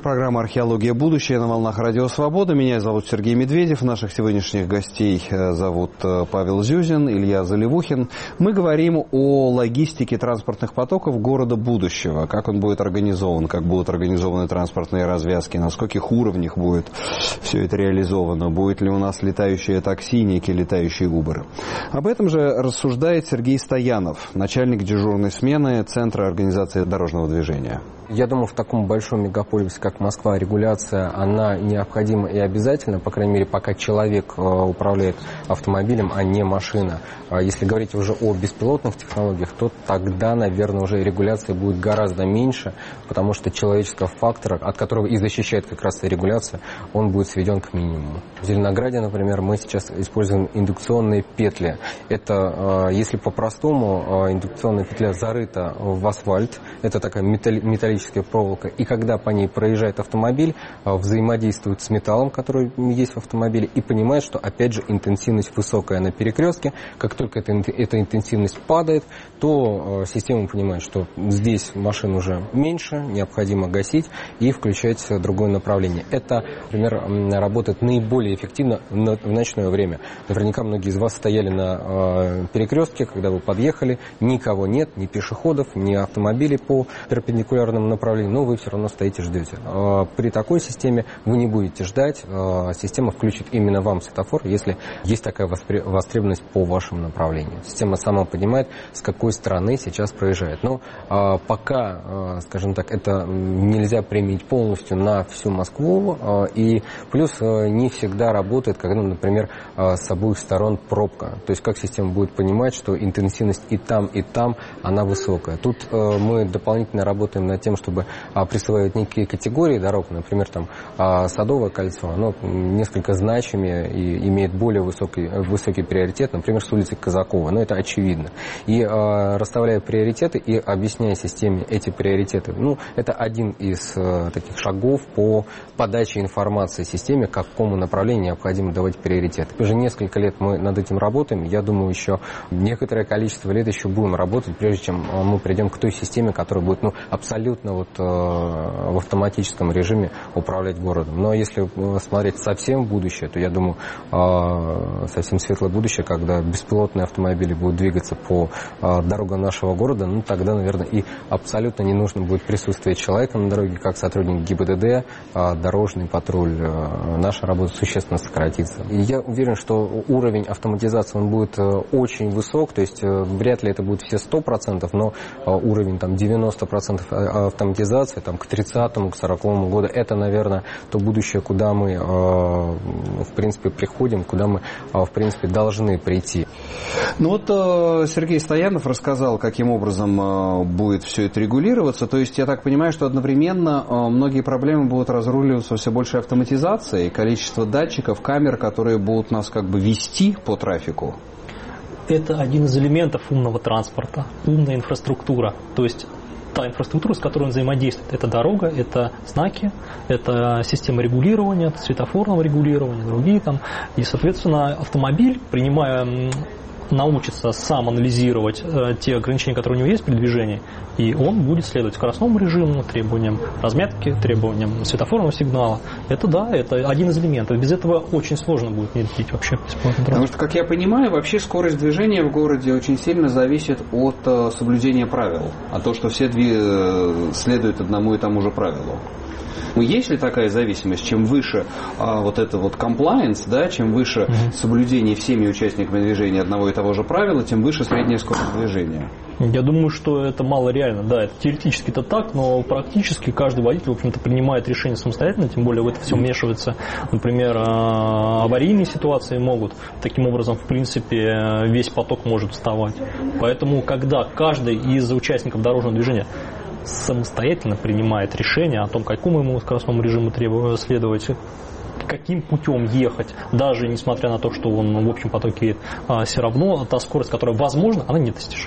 Программа «Археология. Будущее» на волнах Радио Свобода. Меня зовут Сергей Медведев. Наших сегодняшних гостей зовут Павел Зюзин, Илья Заливухин. Мы говорим о логистике транспортных потоков города будущего. Как он будет организован, как будут организованы транспортные развязки, на скольких уровнях будет все это реализовано, будет ли у нас летающие такси, некие летающие Уберы. Об этом же рассуждает Сергей Стоянов, начальник дежурной смены Центра организации дорожного движения. Я думаю, в таком большом мегаполисе, как Москва, регуляция, она необходима и обязательна, по крайней мере, пока человек управляет автомобилем, а не машина. Если говорить уже о беспилотных технологиях, то тогда, наверное, уже регуляция будет гораздо меньше, потому что человеческого фактора, от которого и защищает как раз регуляция, он будет сведен к минимуму. В Зеленограде, например, мы сейчас используем индукционные петли. Это, если по-простому, индукционная петля зарыта в асфальт, это такая металлическая проволока, и когда по ней проезжает автомобиль, взаимодействует с металлом, который есть в автомобиле, и понимает, что, опять же, интенсивность высокая на перекрестке. Как только эта, эта интенсивность падает, то система понимает, что здесь машин уже меньше, необходимо гасить и включать другое направление. Это, например, работает наиболее эффективно в ночное время. Наверняка многие из вас стояли на перекрестке, когда вы подъехали, никого нет, ни пешеходов, ни автомобилей по перпендикулярному направлении, но вы все равно стоите, ждете. При такой системе вы не будете ждать, система включит именно вам светофор, если есть такая востребованность по вашему направлению. Система сама понимает, с какой стороны сейчас проезжает. Но пока, скажем так, это нельзя применить полностью на всю Москву, и плюс не всегда работает, когда, например, с обоих сторон пробка. То есть как система будет понимать, что интенсивность и там, и там, она высокая. Тут мы дополнительно работаем над тем, чтобы а, присваивать некие категории дорог, например, там а, Садовое кольцо, оно несколько значимее и имеет более высокий, высокий приоритет, например, с улицы Казакова, но это очевидно. И а, расставляя приоритеты и объясняя системе эти приоритеты, ну, это один из а, таких шагов по подаче информации системе, к какому направлению необходимо давать приоритет. Уже несколько лет мы над этим работаем, я думаю, еще некоторое количество лет еще будем работать, прежде чем мы придем к той системе, которая будет, ну, абсолютно вот э, в автоматическом режиме управлять городом. Но если смотреть совсем в будущее, то я думаю, э, совсем светлое будущее, когда беспилотные автомобили будут двигаться по э, дорогам нашего города, ну тогда, наверное, и абсолютно не нужно будет присутствие человека на дороге, как сотрудник ГИБДД, э, дорожный патруль. Э, наша работа существенно сократится. И я уверен, что уровень автоматизации он будет э, очень высок, то есть э, вряд ли это будет все сто процентов, но э, уровень там девяносто процентов автоматизации там, к тридцатому, к сороковому году, это, наверное, то будущее, куда мы, э, в принципе, приходим, куда мы, э, в принципе, должны прийти. Ну вот э, Сергей Стоянов рассказал, каким образом э, будет все это регулироваться. То есть я так понимаю, что одновременно э, многие проблемы будут разруливаться все большей автоматизацией, количество датчиков, камер, которые будут нас как бы вести по трафику. Это один из элементов умного транспорта, умная инфраструктура. То есть та инфраструктура, с которой он взаимодействует. Это дорога, это знаки, это система регулирования, это светофорного регулирования, другие там. И, соответственно, автомобиль, принимая, научится сам анализировать э, те ограничения, которые у него есть при движении, и он будет следовать скоростному режиму, требованиям разметки, требованиям светофорного сигнала. Это да, это один из элементов. Без этого очень сложно будет внедрить вообще бесплатный транспорт. Потому что, как я понимаю, вообще скорость движения в городе очень сильно зависит от э, соблюдения правил, а то, что все две, э, следуют одному и тому же правилу. Ну, есть ли такая зависимость? Чем выше а, вот это вот compliance, да, чем выше uh-huh. соблюдение всеми участниками движения одного и того же правила, тем выше средняя скорость движения. Я думаю, что это мало реально. Да, это теоретически это так, но практически каждый водитель, в общем-то, принимает решение самостоятельно, тем более в это все вмешивается, например, аварийные ситуации могут. Таким образом, в принципе, весь поток может вставать. Поэтому, когда каждый из участников дорожного движения самостоятельно принимает решение о том, какому ему скоростному режиму требуется следовать, каким путем ехать, даже несмотря на то, что он в общем потоке едет, все равно та скорость, которая возможна, она недостижима.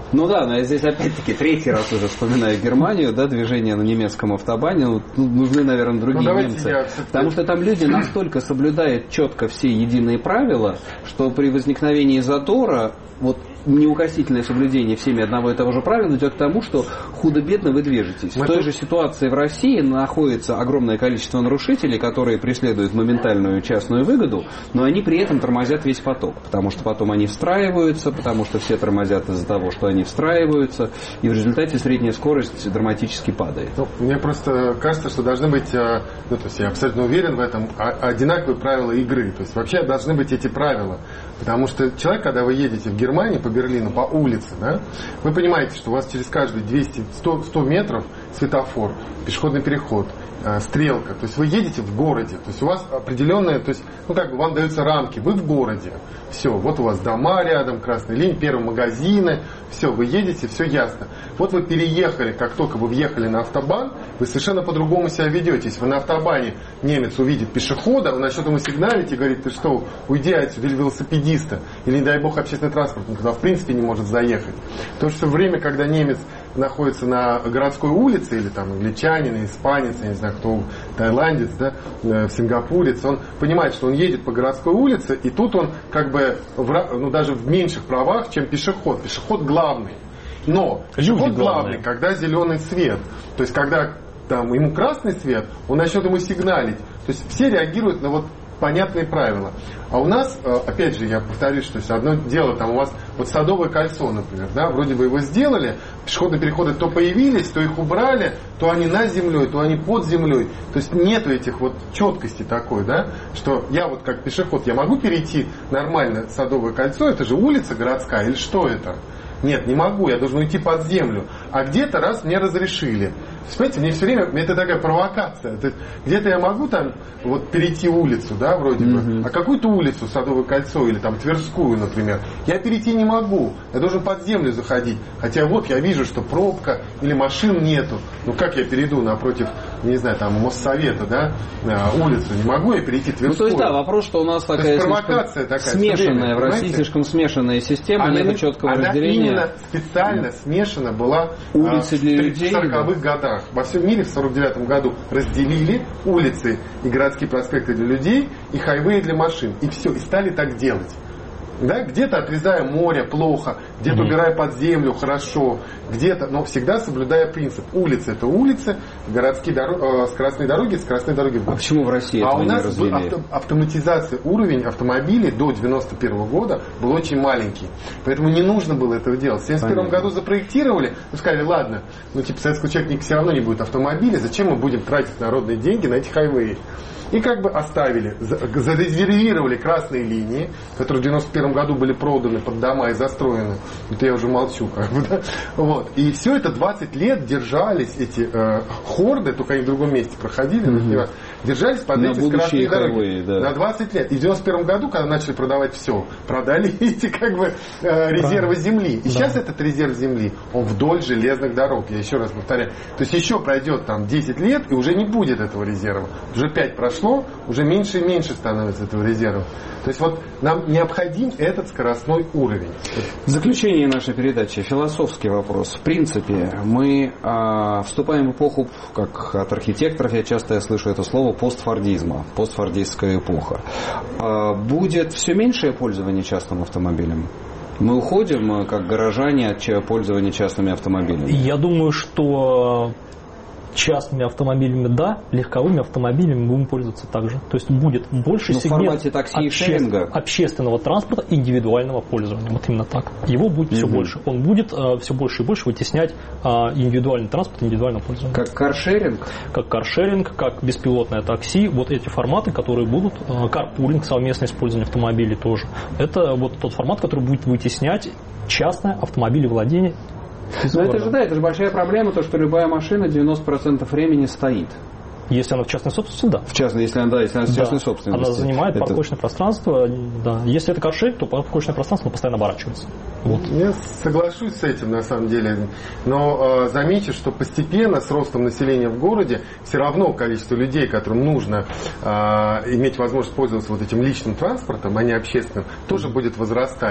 Ну да, но я здесь опять-таки третий раз уже вспоминаю Германию, да, движение на немецком автобане. Ну, нужны, наверное, другие ну, немцы. Я... Потому что там люди настолько соблюдают четко все единые правила, что при возникновении затора вот неукоснительное соблюдение всеми одного и того же правила идет к тому, что худо-бедно вы движетесь. Мы в той тут... же ситуации в России находится огромное количество нарушителей, которые преследуют моментальную частную выгоду, но они при этом тормозят весь поток, потому что потом они встраиваются, потому что все тормозят из-за того, что они встраиваются, и в результате средняя скорость драматически падает. Ну, мне просто кажется, что должны быть, ну, то есть я абсолютно уверен в этом, одинаковые правила игры. То есть вообще должны быть эти правила. Потому что человек, когда вы едете в Германию по Берлину, по улице, да, вы понимаете, что у вас через каждые двести сто метров светофор, пешеходный переход, э, стрелка. То есть вы едете в городе. То есть у вас определенная, то есть, ну как бы вам даются рамки, вы в городе. Все, вот у вас дома рядом, красная линия, первые магазины, все, вы едете, все ясно. Вот вы переехали, как только вы въехали на автобан, вы совершенно по-другому себя ведете. Если вы на автобане немец увидит пешехода, он начнет ему сигналить и говорит, ты что, уйди отсюда, или велосипедиста, или, не дай бог, общественный транспорт, он туда в принципе не может заехать. То, что время, когда немец находится на городской улице, или там англичанин, испанец, я не знаю, кто, тайландец, да, сингапурец, он понимает, что он едет по городской улице, и тут он как бы в, ну, даже в меньших правах, чем пешеход. Пешеход главный. Но пешеход главный, когда зеленый свет. То есть, когда там, ему красный свет, он начнет ему сигналить. То есть, все реагируют на вот понятные правила. А у нас, опять же, я повторюсь, что одно дело, там у вас вот Садовое кольцо, например, да, вроде бы его сделали, пешеходные переходы то появились, то их убрали, то они над землей, то они под землей. То есть нету этих вот четкости такой, да, что я вот как пешеход, я могу перейти нормально Садовое кольцо, это же улица городская, или что это? Нет, не могу, я должен уйти под землю. А где-то раз мне разрешили. Понимаете, мне все время, это такая провокация. Где-то я могу там вот перейти улицу, да, вроде mm-hmm. бы, а какую-то улицу, Садовое кольцо или там Тверскую, например, я перейти не могу. Я должен под землю заходить. Хотя вот я вижу, что пробка или машин нету. Ну как я перейду напротив, не знаю, там Моссовета, да, улицу? Не могу я перейти Тверскую. Ну, то есть, да, вопрос, что у нас такая, провокация такая смешанная, время, в России понимаете? Слишком смешанная система, она, нет четкого она разделения. Именно специально смешана была улицы а, для в людей, сороковых да? годах. Во всем мире в сорок девятом году разделили улицы и городские проспекты для людей и хайвеи для машин. И все, и стали так делать. Да? Где-то отрезая море плохо, где-то mm-hmm. убирая под землю хорошо, где-то, но всегда соблюдая принцип. Улицы это улицы, городские дороги, э, скоростные дороги, скоростные дороги. А почему в России а этого у нас не развили? Авто, автоматизация, уровень автомобилей до девяносто первого года был очень маленький. Поэтому не нужно было этого делать. В семьдесят первом году запроектировали, ну сказали, ладно, ну типа советского человека все равно не будет автомобиля, зачем мы будем тратить народные деньги на эти хайвеи? И как бы оставили, зарезервировали красные линии, которые в девяносто первом году были проданы под дома и застроены. Это я уже молчу, как бы, да? Вот. И все это двадцать лет держались эти э, хорды, только они в другом месте проходили, mm-hmm. держались под на эти красные дороги. Хайвеи, да. На двадцать лет. И в девяносто первом году, когда начали продавать все, продали эти как бы э, резервы земли. И да. сейчас этот резерв земли, он вдоль железных дорог. Я еще раз повторяю. То есть еще пройдет там десять лет, и уже не будет этого резерва. Уже пять прошло. Уже меньше и меньше становится этого резерва. То есть вот нам необходим этот скоростной уровень. В заключение нашей передачи философский вопрос. В принципе, мы э, вступаем в эпоху, как от архитекторов я часто я слышу это слово, постфордизма, постфордистская эпоха. Э, будет все меньшее пользование частным автомобилем? Мы уходим, как горожане, от пользования частными автомобилями? Я думаю, что частными автомобилями, да, легковыми автомобилями будем пользоваться также. То есть будет больше Но сегмент обще... общественного транспорта индивидуального пользования. Вот именно так. Его будет mm-hmm. все больше. Он будет э, все больше и больше вытеснять э, индивидуальный транспорт индивидуального пользования. Как каршеринг? Как каршеринг, как беспилотное такси. Вот эти форматы, которые будут. Э, карпулинг, совместное использование автомобилей тоже. Это вот тот формат, который будет вытеснять частное автомобилевладение. Но это же, да, это же большая проблема, то, что любая машина девяносто процентов времени стоит. Если она в частной собственности, да. В частной, если она, да, если она в частной да. собственности. Она занимает это... парковочное пространство, да. Если это каршеринг, то парковочное пространство постоянно оборачивается. Вот. Я соглашусь с этим, на самом деле. Но э, замечу, что постепенно с ростом населения в городе все равно количество людей, которым нужно э, иметь возможность пользоваться вот этим личным транспортом, а не общественным, тоже будет возрастать.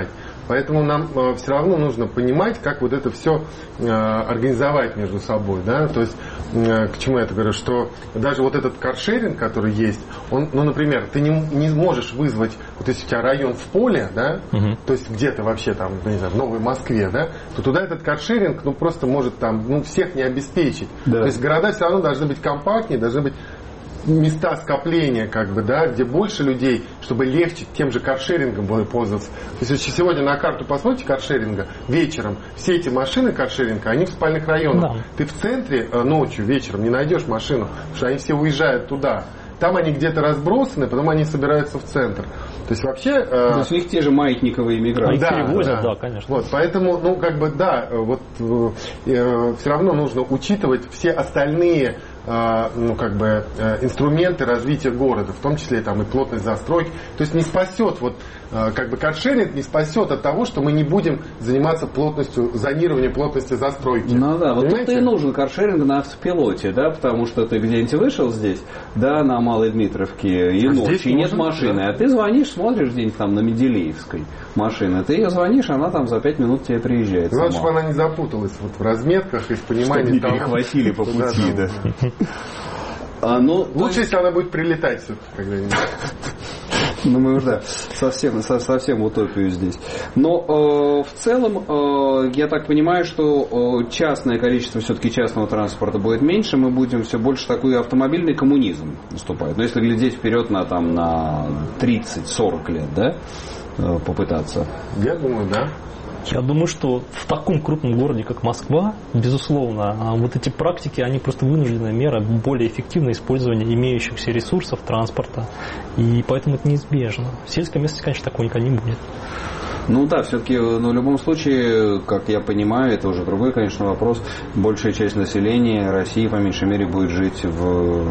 Поэтому нам э, все равно нужно понимать, как вот это все э, организовать между собой. Да? То есть, э, к чему я это говорю, что даже вот этот каршеринг, который есть, он, ну, например, ты не, не можешь вызвать, вот если у тебя район в поле, да, угу. то есть где-то вообще там, не знаю, в Новой Москве, да, то туда этот каршеринг, ну, просто может там, ну, всех не обеспечить. Да. То есть города все равно должны быть компактнее, должны быть места скопления, как бы, да, где больше людей, чтобы легче тем же каршерингом было пользоваться. То есть, если сегодня на карту посмотрите каршеринга, вечером все эти машины каршеринга, они в спальных районах. Да. Ты в центре ночью, вечером не найдешь машину, потому что они все уезжают туда. Там они где-то разбросаны, потом они собираются в центр. То есть вообще... То есть у них те же маятниковые мигранты. Да, перевозят, да, да, конечно. Вот, поэтому, ну, как бы, да, вот э, все равно нужно учитывать все остальные э, ну, как бы, э, инструменты развития города, в том числе там и плотность застройки. То есть не спасет, вот, э, как бы каршеринг не спасет от того, что мы не будем заниматься плотностью, зонированием плотности застройки. Ну да, вот тут и нужен каршеринг на автопилоте, да, потому что ты где-нибудь вышел здесь, да, на Малой Дмитровке, и а ночью, и нет машины, да. А ты звонишь, смотришь где-нибудь там на Менделеевской машины, ты ее звонишь, она там за пять минут тебе приезжает. Главное, чтобы она не запуталась вот в разметках и в понимании. Чтобы не перехватили по пути, да. А, ну, лучше, если она будет прилетать все-таки когда-нибудь. Ну, мы уже, да, совсем, совсем утопию здесь. Но э, в целом, э, я так понимаю, что э, частное количество все-таки частного транспорта будет меньше, мы будем все больше такой автомобильный коммунизм наступать. Но если глядеть вперед на, там, на тридцать-сорок лет, да, э, попытаться. Я думаю, да. Я думаю, что в таком крупном городе, как Москва, безусловно, вот эти практики, они просто вынужденная мера более эффективного использования имеющихся ресурсов транспорта. И поэтому это неизбежно. В сельской местности, конечно, такого никогда не будет. Ну да, все-таки, но в любом случае, как я понимаю, это уже другой, конечно, вопрос. Большая часть населения России, по меньшей мере, будет жить в,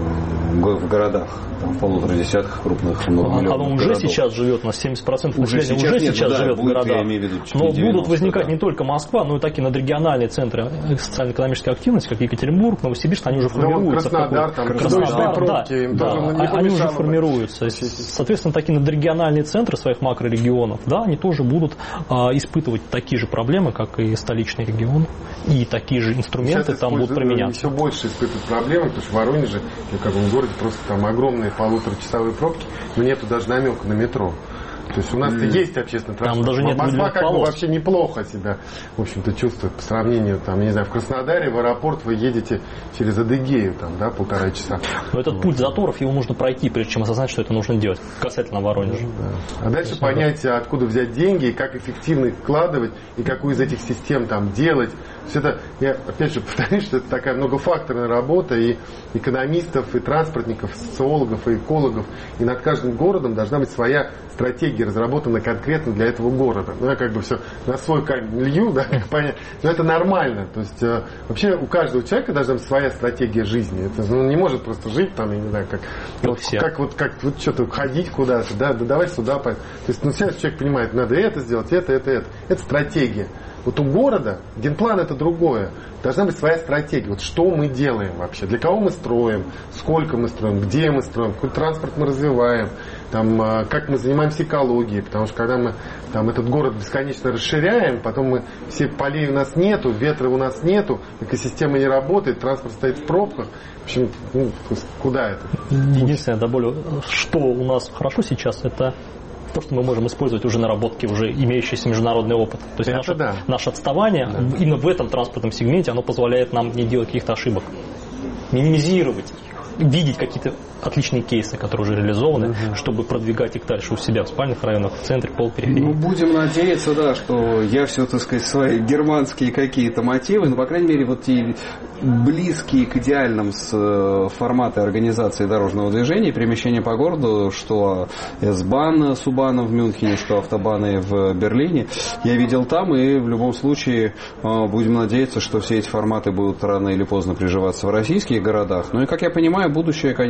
в городах, там, в полутора десятках крупных многомиллионных Оно уже городов. Сейчас живет, на семьдесят процентов уже населения сейчас, уже нет, сейчас ну, да, живет будет, в городах. Я имею в виду, но девяносто, будут возникать да. не только Москва, но и такие надрегиональные центры социально-экономической активности, как Екатеринбург, Новосибирск, они уже формируются. Да, Краснодар, там, Краснодар, пробки, да, да, да, они уже формируются. Соответственно, такие надрегиональные центры своих макрорегионов, да, они тоже будут а, испытывать такие же проблемы, как и столичный регион, и такие же инструменты сейчас там будут применяться. Еще больше испытывают проблемы, потому что в Воронеже, в каком городе, просто там огромные полуторачасовые пробки, но нету даже намека на метро. То есть у нас-то mm. есть общественный транспорт. Там даже нет Москва как полос. бы вообще неплохо себя, в общем-то, чувствует по сравнению, там, я не знаю, в Краснодаре в аэропорт вы едете через Адыгею, там, да, полтора часа. Но этот путь заторов, его нужно пройти, прежде чем осознать, что это нужно делать, касательно Воронежа. Да. А дальше понять, откуда взять деньги, и как эффективно их вкладывать, и какую из этих систем там делать. Все это, я опять же повторюсь, что это такая многофакторная работа и экономистов, и транспортников, социологов, и экологов. И над каждым городом должна быть своя стратегия, разработана конкретно для этого города. Ну, я как бы все на свой камень лью, да, понятно. Но это нормально. То есть, э, вообще у каждого человека должна быть своя стратегия жизни. Это, ну, не может просто жить там, я не знаю, как, вот, как вот, как вот что-то ходить куда-то, да, да давай сюда. То есть, ну, сейчас человек понимает, надо это сделать, это, это, это. Это стратегия. Вот у города генплан это другое. Должна быть своя стратегия. Вот что мы делаем вообще, для кого мы строим, сколько мы строим, где мы строим, какой транспорт мы развиваем, там, как мы занимаемся экологией. Потому что когда мы там, этот город бесконечно расширяем, потом мы все полей у нас нету, ветра у нас нету, экосистема не работает, транспорт стоит в пробках. В общем, ну, куда это? Единственное, добавлю, что у нас хорошо сейчас, это то, что мы можем использовать уже наработки, уже имеющийся международный опыт. То есть наше, да. наше отставание да. именно в этом транспортном сегменте, оно позволяет нам не делать каких-то ошибок, минимизировать их, видеть какие-то отличные кейсы, которые уже реализованы, угу. чтобы продвигать их дальше у себя в спальных районах, в центре, полпериферии. Ну, будем надеяться, да, что я все, так сказать, свои германские какие-то мотивы, ну, по крайней мере, вот те близкие к идеальным с форматы организации дорожного движения, перемещения по городу, что С-бан Субана в Мюнхене, что автобаны в Берлине, я видел там, и в любом случае будем надеяться, что все эти форматы будут рано или поздно приживаться в российских городах. Ну и, как я понимаю, будущее, конечно, оно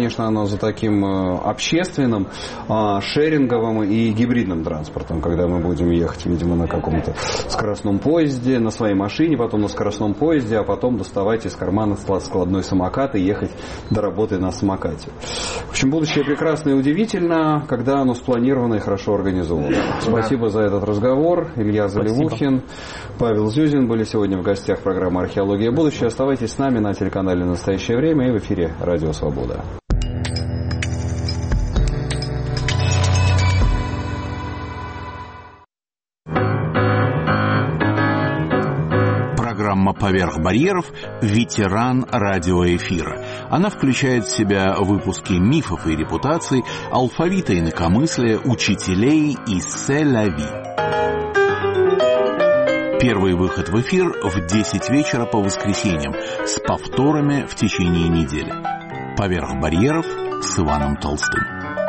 за таким общественным, шеринговым и гибридным транспортом, когда мы будем ехать, видимо, на каком-то скоростном поезде, на своей машине, потом на скоростном поезде, а потом доставать из кармана складной самокат и ехать до работы на самокате. В общем, будущее прекрасно и удивительно, когда оно спланировано и хорошо организовано. Спасибо за этот разговор. Илья Заливухин, Павел Зюзин были сегодня в гостях программы «Археология. Будущее». Оставайтесь с нами на телеканале «Настоящее время» и в эфире «Радио Свобода». Программа «Поверх барьеров» – ветеран радиоэфира. Она включает в себя выпуски мифов и репутаций, алфавита инакомыслия, учителей и селяви. Первый выход в эфир в десять вечера по воскресеньям с повторами в течение недели. «Поверх барьеров» с Иваном Толстым.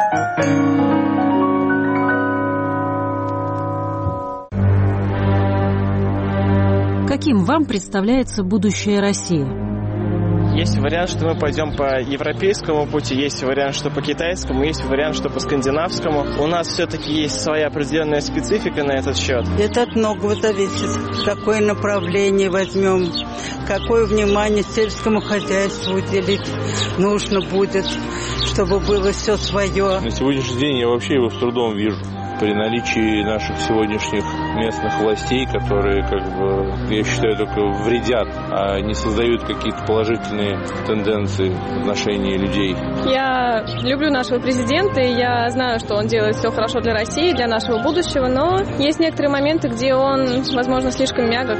Каким вам представляется будущее России? Есть вариант, что мы пойдем по европейскому пути, есть вариант, что по китайскому, есть вариант, что по скандинавскому. У нас все-таки есть своя определенная специфика на этот счет. Это от многого зависит. Какое направление возьмем, какое внимание сельскому хозяйству уделить нужно будет, чтобы было все свое. На сегодняшний день я вообще его с трудом вижу. При наличии наших сегодняшних местных властей, которые, как бы, я считаю, только вредят, а не создают какие-то положительные тенденции в отношении людей. Я люблю нашего президента, и я знаю, что он делает все хорошо для России, для нашего будущего, но есть некоторые моменты, где он, возможно, слишком мягок.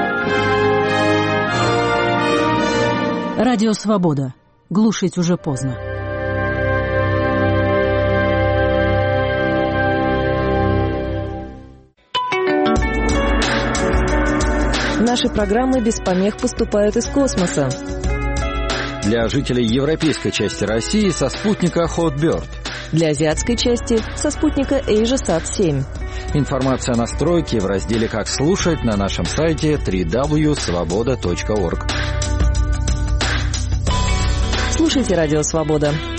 Радио «Свобода». Глушить уже поздно. Наши программы без помех поступают из космоса. Для жителей европейской части России со спутника Hotbird. Для азиатской части со спутника AsiaSat семь. Информация о настройке в разделе «Как слушать» на нашем сайте дабл ю дабл ю дабл ю точка свобода точка орг. Слушайте «Радио Свобода».